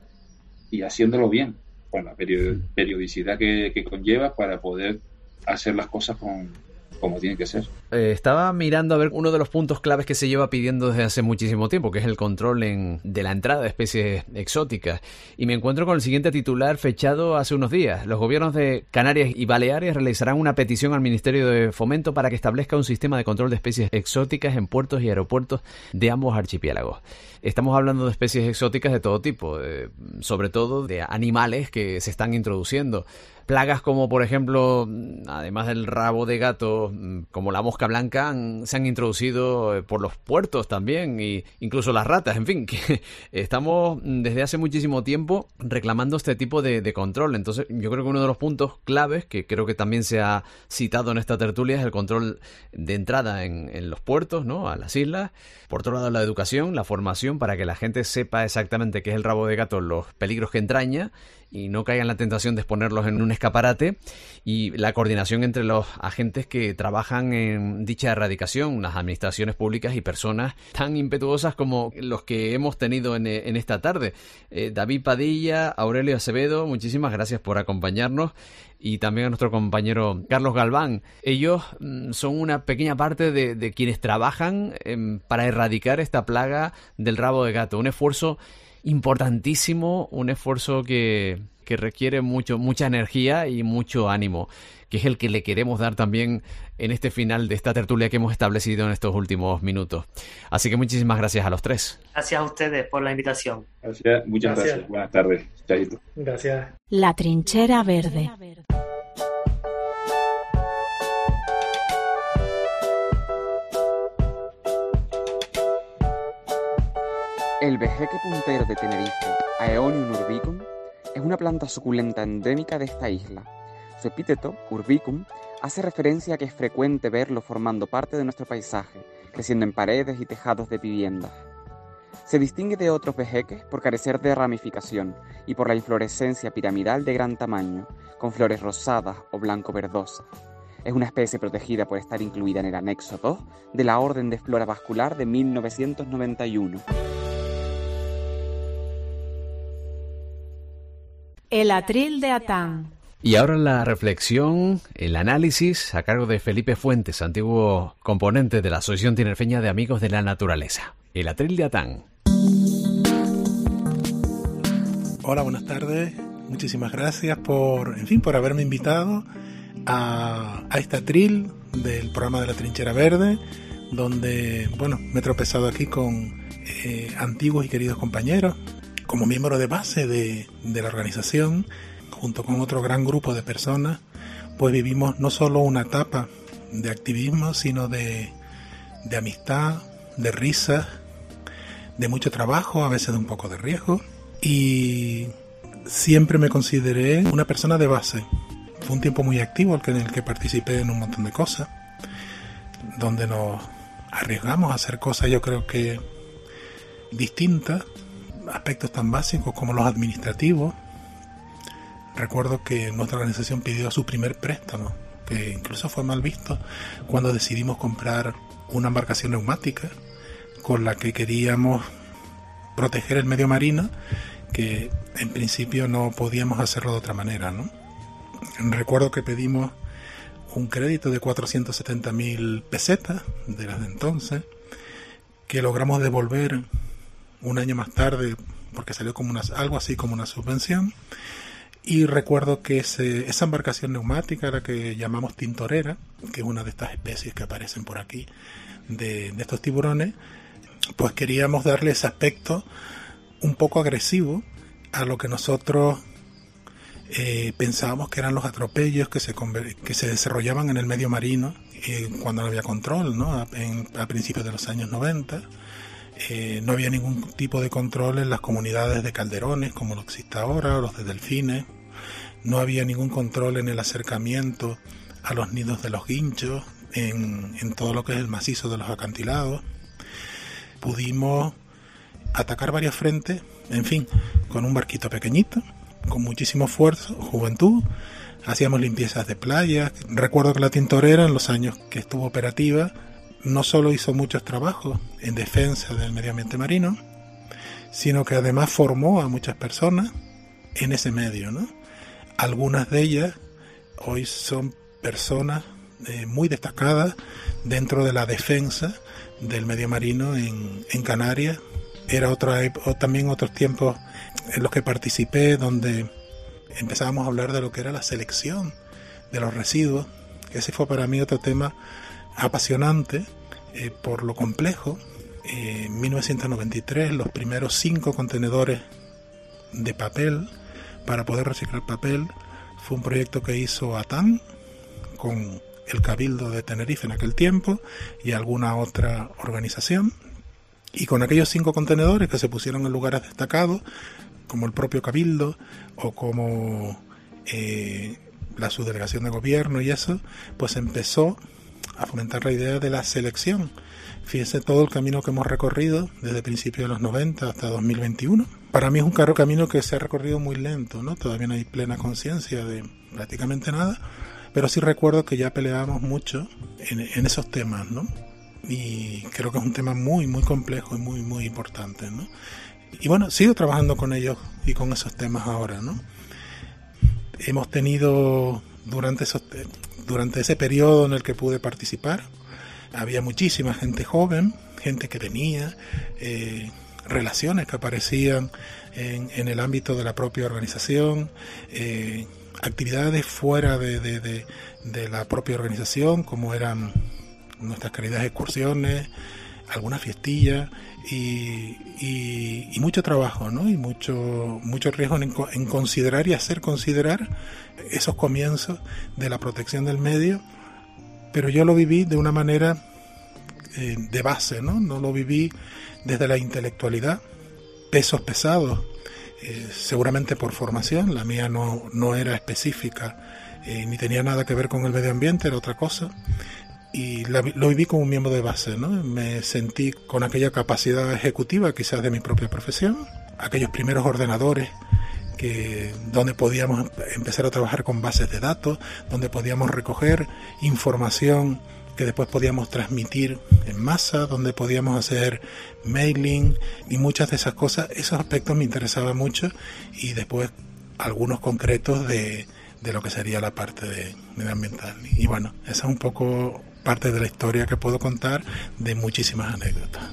Speaker 9: y haciéndolo bien, con la periodicidad que, que conlleva para poder hacer las cosas con como tiene que ser.
Speaker 1: Eh, estaba mirando a ver uno de los puntos claves que se lleva pidiendo desde hace muchísimo tiempo, que es el control en, de la entrada de especies exóticas. Y me encuentro con el siguiente titular fechado hace unos días. Los gobiernos de Canarias y Baleares realizarán una petición al Ministerio de Fomento para que establezca un sistema de control de especies exóticas en puertos y aeropuertos de ambos archipiélagos. Estamos hablando de especies exóticas de todo tipo, eh, sobre todo de animales que se están introduciendo. Plagas como, por ejemplo, además del rabo de gato, como la mosca blanca, han, se han introducido por los puertos también, e incluso las ratas, en fin, que estamos desde hace muchísimo tiempo reclamando este tipo de, de control. Entonces, yo creo que uno de los puntos claves, que creo que también se ha citado en esta tertulia, es el control de entrada en, en los puertos, ¿no?, a las islas. Por otro lado, la educación, la formación, para que la gente sepa exactamente qué es el rabo de gato, los peligros que entraña, y no caiga en la tentación de exponerlos en un escaparate, y la coordinación entre los agentes que trabajan en dicha erradicación, las administraciones públicas y personas tan impetuosas como los que hemos tenido en, en esta tarde. Eh, David Padilla, Aurelio Acevedo, muchísimas gracias por acompañarnos, y también a nuestro compañero Carlos Galván. Ellos mm, son una pequeña parte de, de quienes trabajan eh, para erradicar esta plaga del rabo de gato. Un esfuerzo importantísimo, un esfuerzo que, que requiere mucho, mucha energía y mucho ánimo, que es el que le queremos dar también en este final de esta tertulia que hemos establecido en estos últimos minutos. Así que muchísimas gracias a los tres.
Speaker 10: Gracias a ustedes por la invitación.
Speaker 9: Gracias, muchas gracias. gracias. Buenas tardes. Chaito.
Speaker 8: Gracias.
Speaker 2: La Trinchera Verde.
Speaker 11: El vejeque puntero de Tenerife, Aeonium urbicum, es una planta suculenta endémica de esta isla. Su epíteto, urbicum, hace referencia a que es frecuente verlo formando parte de nuestro paisaje, creciendo en paredes y tejados de viviendas. Se distingue de otros vejeques por carecer de ramificación y por la inflorescencia piramidal de gran tamaño, con flores rosadas o blanco-verdosas. Es una especie protegida por estar incluida en el anexo dos de la Orden de Flora Vascular de mil novecientos noventa y uno.
Speaker 2: El atril de Atán.
Speaker 1: Y ahora la reflexión, el análisis a cargo de Felipe Fuentes, antiguo componente de la Asociación Tinerfeña de Amigos de la Naturaleza. El atril de Atán.
Speaker 5: Hola, buenas tardes. Muchísimas gracias por, en fin, por haberme invitado a, a este atril del programa de la Trinchera Verde, donde, bueno, me he tropezado aquí con eh, antiguos y queridos compañeros, como miembro de base de, de la organización,
Speaker 12: junto con otro gran grupo de personas, pues vivimos no solo una etapa de activismo, sino de, de amistad, de risas, de mucho trabajo, a veces de un poco de riesgo, y siempre me consideré una persona de base. Fue un tiempo muy activo en el que participé en un montón de cosas, donde nos arriesgamos a hacer cosas, yo creo que distintas, aspectos tan básicos como los administrativos. Recuerdo que nuestra organización pidió su primer préstamo, que incluso fue mal visto, cuando decidimos comprar una embarcación neumática con la que queríamos proteger el medio marino, que en principio no podíamos hacerlo de otra manera, ¿no? Recuerdo que pedimos un crédito de cuatrocientas setenta mil pesetas de las de entonces, que logramos devolver un año más tarde porque salió como una, algo así como una subvención. Y recuerdo que ese, esa embarcación neumática, la que llamamos tintorera, que es una de estas especies que aparecen por aquí de, de estos tiburones, pues queríamos darle ese aspecto un poco agresivo a lo que nosotros eh, pensábamos que eran los atropellos que se, que se desarrollaban en el medio marino eh, cuando no había control, ¿no? A, en, a principios de los años noventa. Eh, no había ningún tipo de control en las comunidades de calderones como lo existe ahora, o los de delfines. No había ningún control en el acercamiento a los nidos de los guinchos, en, en todo lo que es el macizo de los acantilados. Pudimos atacar varios frentes, en fin, con un barquito pequeñito, con muchísimo esfuerzo, juventud. Hacíamos limpiezas de playas. Recuerdo que la tintorera, en los años que estuvo operativa, no solo hizo muchos trabajos en defensa del medio ambiente marino, sino que además formó a muchas personas en ese medio, ¿no? Algunas de ellas hoy son personas eh, muy destacadas dentro de la defensa del medio marino en, en Canarias. Era otra, o también otros tiempos en los que participé, donde empezábamos a hablar de lo que era la selección de los residuos. Ese fue para mí otro tema apasionante eh, por lo complejo. Eh, en mil novecientos noventa y tres, los primeros cinco contenedores de papel para poder reciclar papel fue un proyecto que hizo ATAN con el Cabildo de Tenerife en aquel tiempo y alguna otra organización, y con aquellos cinco contenedores que se pusieron en lugares destacados como el propio Cabildo o como eh, la subdelegación de gobierno y eso, pues empezó a fomentar la idea de la selección. Fíjense todo el camino que hemos recorrido desde principios de los noventa hasta dos mil veintiuno. Para mí es un caro camino que se ha recorrido muy lento, ¿no? Todavía no hay plena conciencia de prácticamente nada, pero sí recuerdo que ya peleábamos mucho en, en esos temas, ¿no? Y creo que es un tema muy, muy complejo y muy, muy importante, ¿no? Y bueno, sigo trabajando con ellos y con esos temas ahora, ¿no? Hemos tenido durante esos durante ese periodo en el que pude participar, había muchísima gente joven, gente que tenía eh, relaciones que aparecían en, en el ámbito de la propia organización, eh, actividades fuera de, de, de, de la propia organización, como eran nuestras queridas excursiones, algunas fiestillas y, y, y mucho trabajo, ¿no? Y mucho, mucho riesgo en, en considerar y hacer considerar esos comienzos de la protección del medio, pero yo lo viví de una manera eh, de base, ¿no? No lo viví desde la intelectualidad, pesos pesados, eh, seguramente por formación, la mía no, no era específica, eh, ni tenía nada que ver con el medio ambiente, era otra cosa. Y la, lo viví como un miembro de base, ¿no? Me sentí con aquella capacidad ejecutiva quizás de mi propia profesión, aquellos primeros ordenadores que, donde podíamos empezar a trabajar con bases de datos, donde podíamos recoger información que después podíamos transmitir en masa, donde podíamos hacer mailing y muchas de esas cosas. Esos aspectos me interesaban mucho, y después algunos concretos de, de lo que sería la parte de medioambiental. Y bueno, esa es un poco parte de la historia que puedo contar, de muchísimas anécdotas.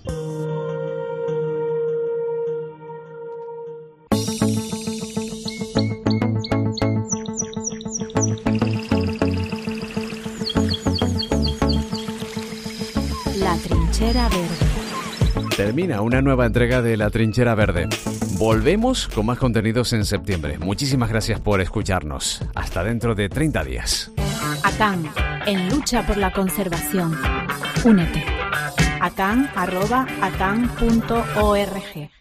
Speaker 2: La Trinchera Verde.
Speaker 1: Termina una nueva entrega de La Trinchera Verde. Volvemos con más contenidos en septiembre. Muchísimas gracias por escucharnos. Hasta dentro de treinta días.
Speaker 2: ATAN, en lucha por la conservación. Únete. atan arroba atan punto org